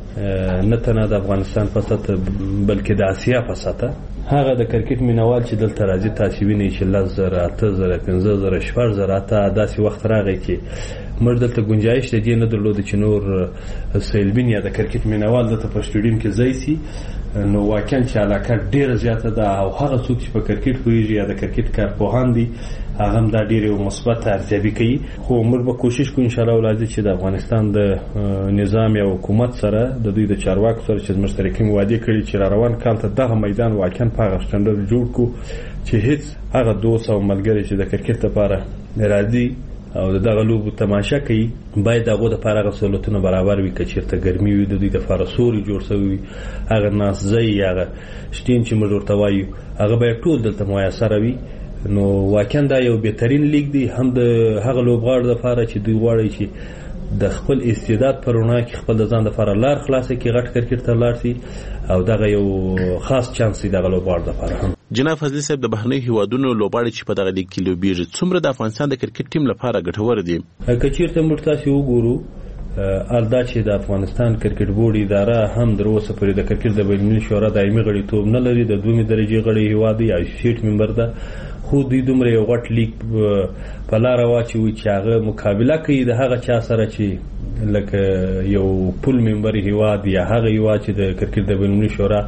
نه تنها د افغانستان په سطح بلکې د اسیا په سطح. هغه د کرکټ مینوال چې دلته راځي تاسو وینئ چې لس زره اته زره پنځه زره شپږ زره حتی داسې وخت راغی چې موږ دلته ګنجایش د دې نه درلوده چې نور سیلبین یا د کرکټ مینوال دلته په سټیډیم کې ځای سي. نو واقعا چې علاقه ډیره زیاته ده او هغه څوک چې په کرکټ پوهیږي یا د کرکټ کارپوهان دي هغه هم دا ډیره مثبت ارزیابي کوي. خو موږ به کوشش کوو ان شاء الله ولادي چې د افغانستان د نظام یا حکومت سره د دوی د چارواکو سره چې مشترکین وعده کړي چې را روان کال ته دغه میدان واقعا په هغه شتندر جوړ کو چې هیڅ هغه دوست او ملګری چې د کرکټ لپاره راځي او دغه لوبو تماشا کوي باید هغه د لپاره سہولتونه برابر وي. کچېرته ګرمي وي د دوی د لپاره سوري جوړ شوی هغه ناس ځای هغه شتین چې موږ ورته وایو هغه باید ټول دلته میسر وي. نو واقعا دا یو بهترین لیګ دی هم د هغه لوبغاړو لپاره چې دوی غواړي چې د خپل استعداد پر وړاندې کې خپل د ځان لپاره لار خلاصه کړي غټ کرکټ ته لاړ شي او دغه یو خاص چانس دی دغه لوبغاړو لپاره هم.
جناب فضلي صاحب د بهرنیو هیوادونو لوبغاړي چې په دغه لیګ کې لوبېږي څومره د افغانستان د کرکټ ټیم لپاره ګټور دي؟
که چېرته موږ تاسو وګورو الدا چې د افغانستان کرکټ بورډ اداره هم در اوسه پورې د کرکټ د بین المللي شورا دایمي غړیتوب نه لري، د دویمې درجې غړی هیواد دی یا شیټ ممبر ده. خو دوی دومره یو غټ لیګ په لاره واچوي چې هغه مقابله کوي د هغه چا سره چې لکه یو پول ممبر هیواد یا هغه هیواد چې د کرکټ د بین المللي شورا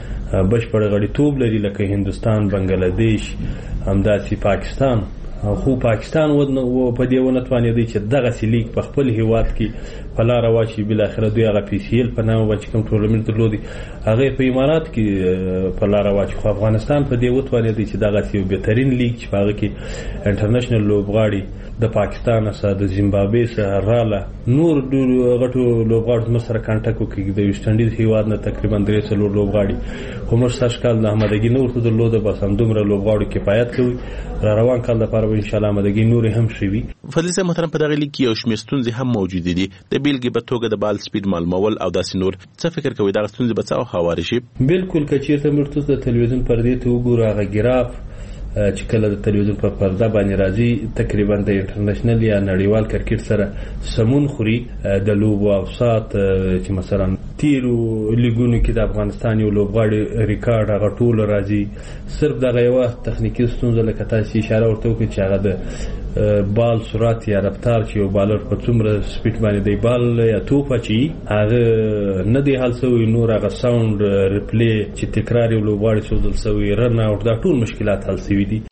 بشپړ غړیتوب لري لکه هندوستان، بنگلاديش، همداسې پاکستان. خو پاکستان ودنه په دې ونه توانېدی چې دغه لیګ په خپل هیواد کې په لاره واچي. بل اخره دوی هغه پی سی ایل په نامه باندې کوم ټورنمنټ درلودي هغه په امارات کې په لاره واچي. خو افغانستان په دې وتوانېدی چې دغه یو بهترین لیګ چې په هغه کې انټرنیشنل لوبغاړي د پاکستان سره د زیمبابوې سره رااله نور غټو لوبغاړو سره کانټاکټ وکړي. د ویسټ انډیز هیواد نه تقریبا درې څلور لوبغاړي خو موږ سږ کال د احمدګي نور ته درلوده بس همدومره لوبغاړو کفایت کوي. را روان کال لپاره ان شاء الله احمدګي نور هم شوي.
فضلي صاحب محترم په دغه لیګ کې یو شمېر ستونزې هم موجود دي د بیلګې په توګه د بال سپیډ معلومول او داسې نور. څه فکر کوي دغه ستونزې به څه او هوارې شي؟
بالکل که چېرته موږ تاسو د تلویزیون پردې ته وګورو هغه ګراف چې کله د تلویزیون په پرده باندې راځي تقریبا د انټرنیشنل یا نړیوال کرکټ سره سمون خوري. د لوبو اوسات چې مثلا تیرو لیګونو کې د افغانستان یو لوبغاړي ریکارډ هغه ټول راځي. صرف دغه یو تخنیکی ستونزه لکه تاسو اشاره ورته وکړئ چې هغه د بال سرعت یا رفتار چې یو بالر په څومره سپیډ باندې دی بال یا توپ اچي هغه نه دی حل سوی، نور هغه ساوند ریپلی چې تکرار یو لوبغاړي سوزل سوی، رن اوټ، دا ټول مشکلات حل سوي دي.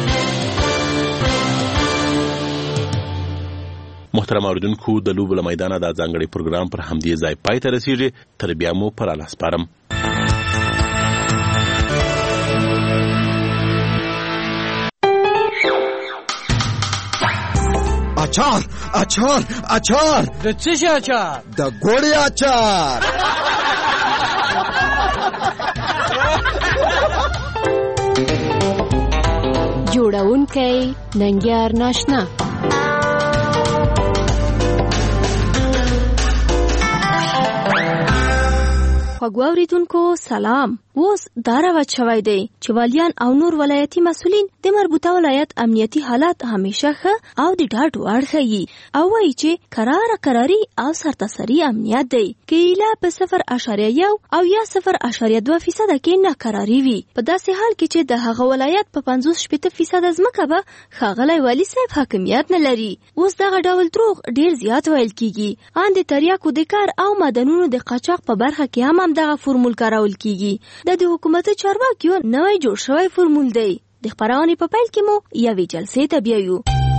محترم اوریدونکو، د لوبو له میدانه دا ځانګړی پروګرام پر همدې ځای پای ته رسیږي. تر بیا مو پر الله سپارم.
اچار اچار اچار
د څه شي اچار؟
د ګوړې اچار.
جوړونکی ننګیار ناشنا. خوږو اوریدونکو سلام. اوس دا راوت شوی دی چې والیان او نور ولایتي مسؤلین د مربوطه ولایت امنیتي حالات همیشه ښه او د ډاډ وړ ښیي او وایي چې قراره قراري او سرتاسري امنیت دی که ایله په صفر اشاریه یو او یا صفر اشاریه دوه فیصده کې ناقراري وي. په داسې حال کې چې د هغه ولایت په پنځوس شپېته فیصده ځمکه به ښاغلی والي صاحب حاکمیت نه لري. اوس دغه ډول دروغ ډیر زیات ویل کیږي. ان د تریاکو د کار او معدنونو د قاچاق په برخه کې هم همدغه فورمول کارول کیږي. د د حکومت چارواکیو نوی جوړ شوی فورمول دی. د خپرونې په پیل کې مو یوې جلسې ته بیایو.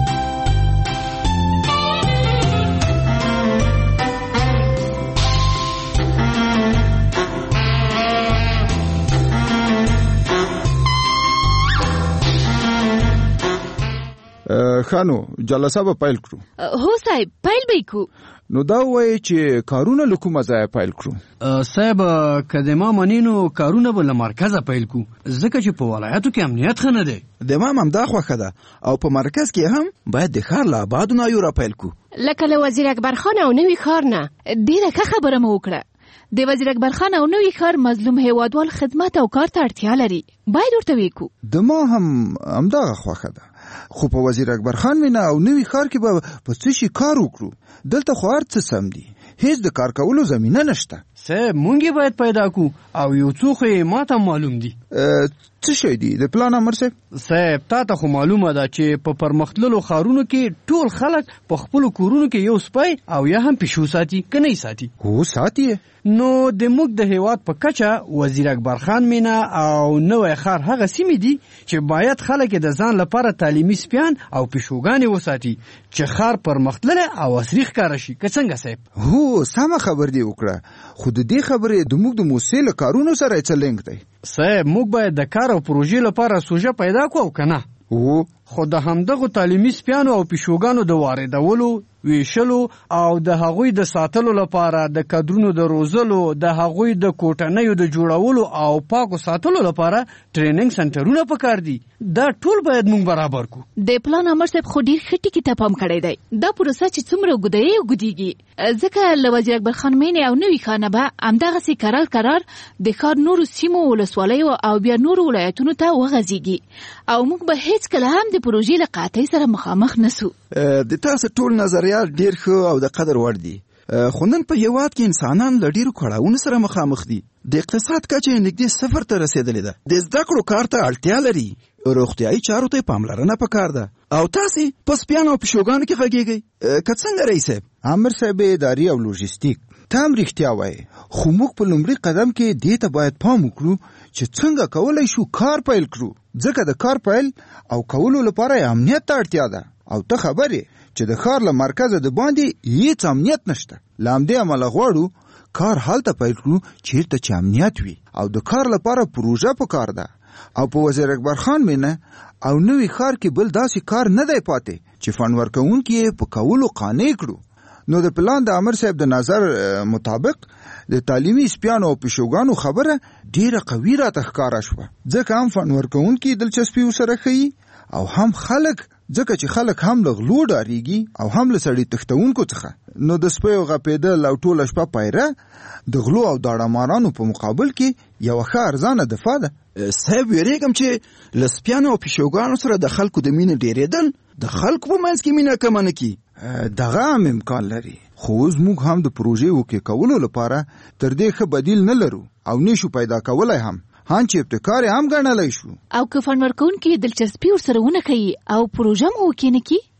خانو جلسه به پیل کړو.
هو صاحب پیل به کو.
نو دا وایي چې کارونه له کومه ځایه پیل کړو؟
صاحب که د ما منینو کارونه به له مرکزه پیل کو، ځکه چې په ولایتو کې امنیت ښه نه دی.
د ما هم دا خوښه ده او په مرکز کې هم باید د ښار له آبادو نایو را پیل کو.
لکه له وزیر اکبر خان او نوي ښار نه. ډېره ښه خبره مو وکړه. د وزیر اکبر خان او نوي ښار مظلوم هیوادوال خدمت او کار ته اړتیا لري، باید ورته ویکو.
د ما هم همدغه خوښه ده، خو په وزیر اکبر خان وینا او نوي ښار کې به په څه شي کار وکړو؟ دلته خو هر څه سم دي، هیڅ د کار کولو زمینه نشته.
صاحب مونږ باید پیدا کو او یو څو خو ماته معلوم دي.
څه شي دي د پلان امر صاحب؟
صاحب تا ته خو معلومه ده چې په پرمختللو ښارونو کې ټول خلک په خپلو کورونو کې یو سپی او یا هم پیشو ساتي که نه ساتي؟
هو ساتي.
نو د موږ د هیواد په کچه وزیر اکبر خان مینا او نوی ښار هغه سیمې دي چې باید خلک د ځان لپاره تعلیمي سپیان او پیشوګانې وساتي چې ښار پرمختللی او عصري ښکاره شي. که څنګه صاحب؟
هو سمه خبر دی وکړه، خو د دې خبرې د موږ د موسسې له کارونو سره څه لینک دی؟
صاحب موږ باید د کار او پروژې لپاره سوژه پیدا کړو او که نه؟
هو
خو د همدغو تعلیمي سپیانو او پیشوګانو د واردولو، ویشلو او د هغوی د ساتلو لپاره د کادرونو د روزلو، د هغوی د کوټنیو د جوړولو او پاکو ساتلو لپاره ټریننګ سنټرونه پکار دي. دا ټول باید مونږ برابر کو.
د پلان امر صاحب خو ډیر ښه ټکي ته پام کړی دی. دا پروسه چې څومره اوږده یې اوږدېږي، ځکه له وزیر اکبر خان مینې او نوي خانه به همدغسې کرار کرار د ښار نورو سیمو، ولسوالیو او بیا نورو ولایتونو ته وغځېږي او موږ به هیڅکله هم د پروژې له قحطۍ سره مخامخ نسو.
د تاسو ټول نظریات ډیر ښه او د قدر وړ دي، خو نن په هیواد کې انسانان له ډیرو کړاوونو سره مخامخ دي. د اقتصاد کچه نږدې صفر ته رسېدلې ده. د زده کړو کار ته اړتیا لري، روغتیایي چارو ته پاملرنه پکار ده او تاسې په سپیانو او پیشوګانو کې غږیږئ. که څنګه رئیس صاحب؟ امر صاحب اداري او لوژیستیک ته هم رښتیا وایي، خو موږ په لومړي قدم کې دې ته باید پام وکړو چې څنګه کولی شو کار پیل کړو، ځکه د کار پیل او کولو لپاره امنیت ته اړتیا ده او ته خبر یې چې د ښار له مرکزه د باندې هیڅ امنیت نشته. له همدې امله غواړو کار هلته پیل کړو چیرته چې امنیت وي او د کار لپاره پروژه پکار ده. او په وزیر اکبر خان مینه او نوي ښار کې بل داسې کار نه دی پاتې چې فند ورکوونکي یې په کولو قانع کړو. نو د پلان د امر صاحب د نظر مطابق د تعلیمي سپیانو او پیشوګانو خبره ډیره قوي راته ښکاره شوه، ځکه هم فند ورکوونکي دلچسپي ورسره ښیي او هم خلک، ځکه چې خلک هم له غلو ډارېږي او هم له سړي تښتونکو څخه. نو د سپیو غپېدل او ټوله شپه پیره د غلو او داړه په مقابل کې یوه ښه ارزانه دفاع ده. صاحب ویرېږم چې له سپیانو او پیشوګانو سره د خلکو د مینې ډېرېدل د خلکو په منځ کې مینه کمه نه کي. دغه هم امکان لري، خو اوس موږ هم د پروژې اوکې کولو لپاره تر دې ښه بدیل نه لرو او نشو پیدا کولی هم هان چې ابتکار هم ګڼلی شو.
او که فند ورکوونکي دلچسپي ورسره ونه ښیي او پروژه مو اوکې نه کي؟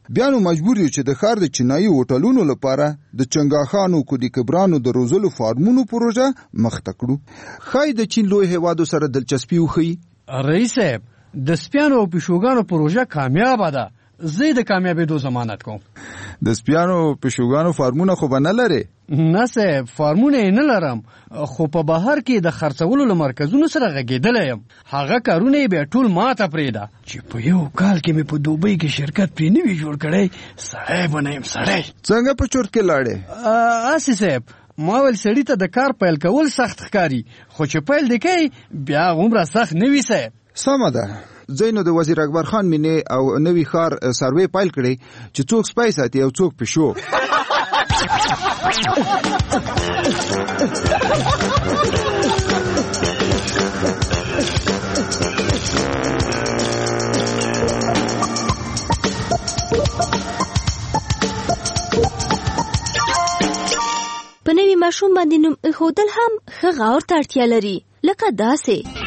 بیا نو مجبور یو چې د ښار د چینایي هوټلونو لپاره د چنګاښانو کودي کبرانو د روزلو فارمونو پروژه مخته کړو. ښایي د چین لوی هیوادو سره دلچسپي وښیي.
رئیس صاحب د سپیانو او پیشوګانو پروژه کامیابه ده. زه د کامیابېدو ضمانت کوم.
د سپیانو پیشوګانو فارمونه خو به نه لرې؟
نه صاحب، فارمونه یې نه لرم، خو په بهر کې د خرڅولو له مرکزونو سره غږېدلی یم. هغه کارونه یې بیا ټول ماته پرېږده چې په یو کال کې مې په دوبۍ کې شرکت پرې نه وي جوړ کړی. سړی به نه یم سړی.
څنګه په چورت کې لاړې؟
هسې صاحب، ما ویل سړي ته د کار پیل کول سخت ښکاري، خو چې پیل دې کوي بیا هومره سخت نه وي صاحب.
سمه ده. زینو د وزیر اکبر خان مینې او نوی ښار سروې پیل کړی چې څوک سپی ساتي او څوک پیشو.
په نوي ماشوم باندې نوم ایښودل هم ښه غور ته اړتیا لري، لکه داسې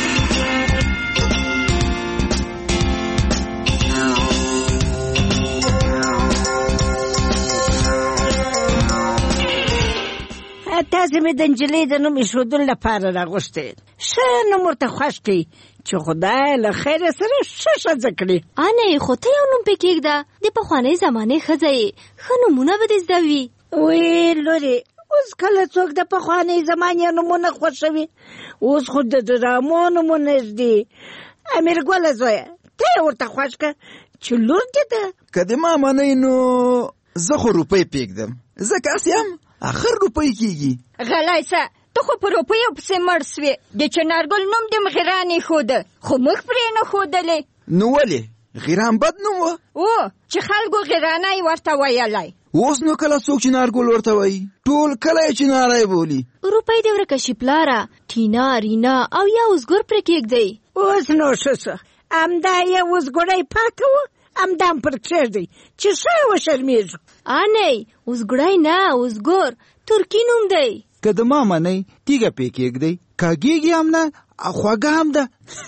تاسې مې د نجلۍ د نوم ایښودلو لپاره راغوښتې. ښه نوم ورته خوښ کړئ چې خدای له خیره سره ښه ښځه کړي.
انې خو ته یو نوم پې کېږده، د پخوانۍ زمانې ښځه یې، ښه نومونه به دې زده وي.
وی لورې، اوس کله څوک د پخوانۍ زمانې نومونه خوښوي؟ اوس خو د ډرامو نومونه ږدي. امیرګله زویه، ته یې ورته خوښ کړه چې لور دې ده.
که د ما منئ نو زه خو روپۍ پرېږدم، زه کس یم، اخر روپۍ کېږي.
غلی سه، ته خو په روپیو پسې مړ سوې. د چنارګل نوم دې غیران ایښوده، خو موږ پرې نه ښودلی.
نو ولې؟ غیران بد نوم و؟
او چې خلکو غیرانی ورته ویلی.
اوس نو کله څوک چنارګل ورته وایي، ټول کله یې چناری بولي.
روپۍ دې ورکه شي پلاره، ټینا رینا او یا اوزګور پرې کېږدئ.
اوس نو ښه شه، همدا یو اوزګوړی پاته و، همدام پر کېږدئ چې ښه وشرمېږو.
انۍ اوزګوړی نه، اوزګور ترکي نوم دی.
که د ما منئ تیږه پې کېږدئ، کاږېږي هم نه او خوږه هم ده.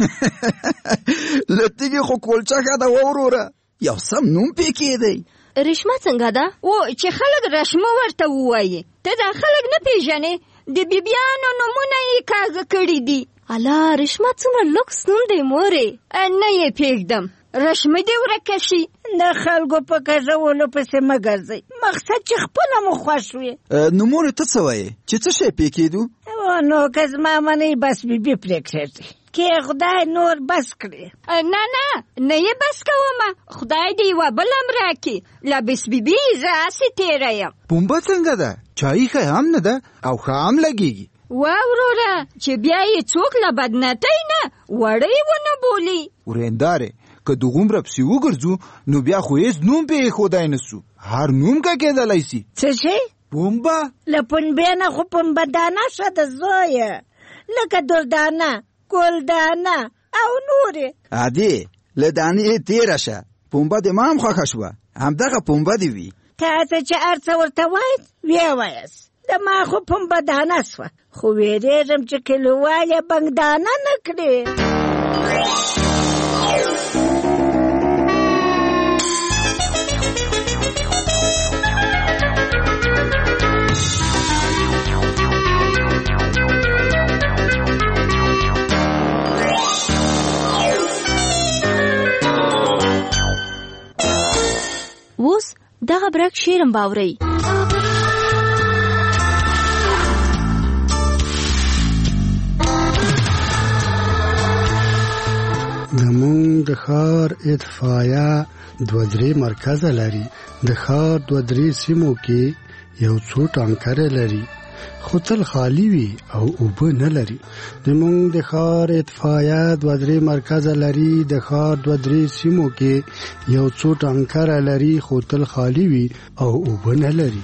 له تیږې خو کولچه ښه ده ووروره، یو سم نوم پې کېږدئ.
رشمه څنګه ده؟
او چې خلک رشمه ورته ووایي. ته دا خلک نه پېژنې، د بیبیانو نومونه یې کاږه کړي دي.
الله، رشمه څومره لوکس نوم دی مورې.
نه یې پرېږدم، رشمه دې ورکه شي.
د خلکو په کږولو پسې مه ګرځئ، مقصد چې خپله مو خوښ وي.
نو مورې ته څه وایې چې څه شی پې کېدو؟
نو که زما منئ بس بیبي پرې کښېږدئ، کې خدای نور بس کړي.
نه نه نه یې بس کومه، خدای دې یوه بله م راکړي. له بس بیبي زه هسې تېره یم.
پنبه څنګه ده؟ چایي ښه هم نه ده او ښه هم لګېږي.
وا وروره، چې بیا یې څوک له بدنتۍ نه وړی ونه بولي.
ورېندارې، که دغومره پسې وګرځو نو بیا خو هېڅ نوم پې ایښودی نه سو، هر نوم که کېدلی سي.
څه شی؟
پنبه.
له پنبې نه خو پنبه دانه ښه ده زویه، لکه دردانه، ګلدانه او نورې.
عادي، له دانې تېره شه، پنبه دې ما هم خوښه شوه، همدغه پنبه دې وي.
تاسې چې هر څه ورته وایئ ویې وایاست. د ما خو پنبه دانه سوه، خو ویرېږم چې کلیوال یې بنګدانه نه کړي.
اوس دغه برک شعرم باورئ.
زمونږ د ښار اطفایه دوه درې مرکزه لري. د ښار دوه درې سیمو کې یو څو ټانکره لري، خو تل خالی وي او اوبه نه لري. زمونږ د ښار اطفایه دوه درې مرکزه لري. د ښار دوه درې سیمو کې یو څو ټانکره لري، خو تل خالی وي او اوبه نه لري.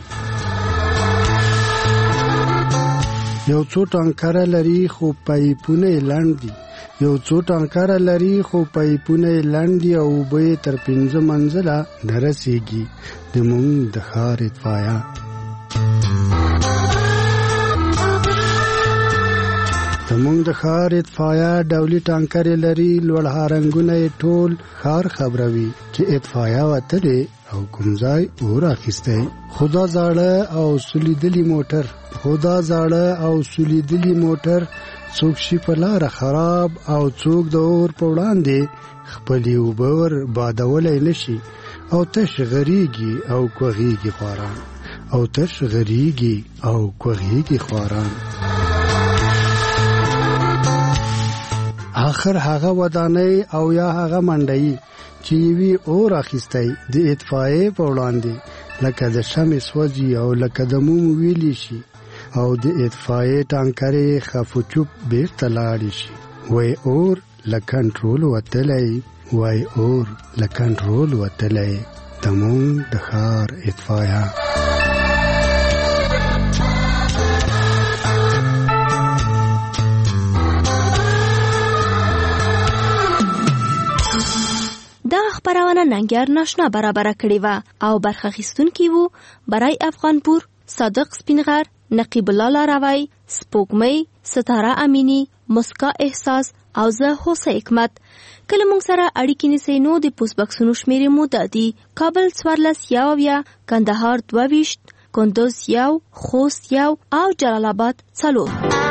یو څو ټانکره لري خو پایپونه یې لنډ دي. یو څو ټانکره لري خو پایپونه یې لنډ دي او اوبه یې تر پنځه منزله نه رسېږي. زمونږ د ښار اطفایه. د زمونږ د ښار اطفایه ډولي ټانکرې لري، لوړ هارنګونه یې ټول ښار خبروي چې اطفایه وتلې او کوم ځای اور اخیستی. خو دا زاړه او سولیدلي موټر خو دا زاړه او سولیدلي موټر څوک شي په لاره خراب او څوک د اور په وړاندې خپلې اوبه ور بادولی نشي او تش غریږي او کوغیږي خواران او تش غریږي او کوغیږي خواران. آخر هغه ودانۍ او یا هغه منډۍ چې وی اور اخیستی د اطفائیې په وړاندې لکه د شمع سوځي او لکه د موم ویلی شي او د اطفائیې ټانکرې خفو چوپ بیرته لاړې شي. وای اور له کنټرول وتلی، وای اور له کنټرول وتلی د مونږ د ښار اطفائیه.
دا خبرونه ننګیار ناشنا برابر کړی و او برخه اخیستونکي وو برای افغانپور، صادق سپینغر، نقیب الله لاروی، سپوږمۍ، ستاره امینی، مسکا احساس او زه هوسه حکمت. کله مونږ سره اړیکې نیسئ نو د پوسټ باکسونو شمیرې مو دا دي: کابل څوارلس یو اویا، کندهار دوه ویشت، کندوز یو، خوست یو او جلال آباد څلور.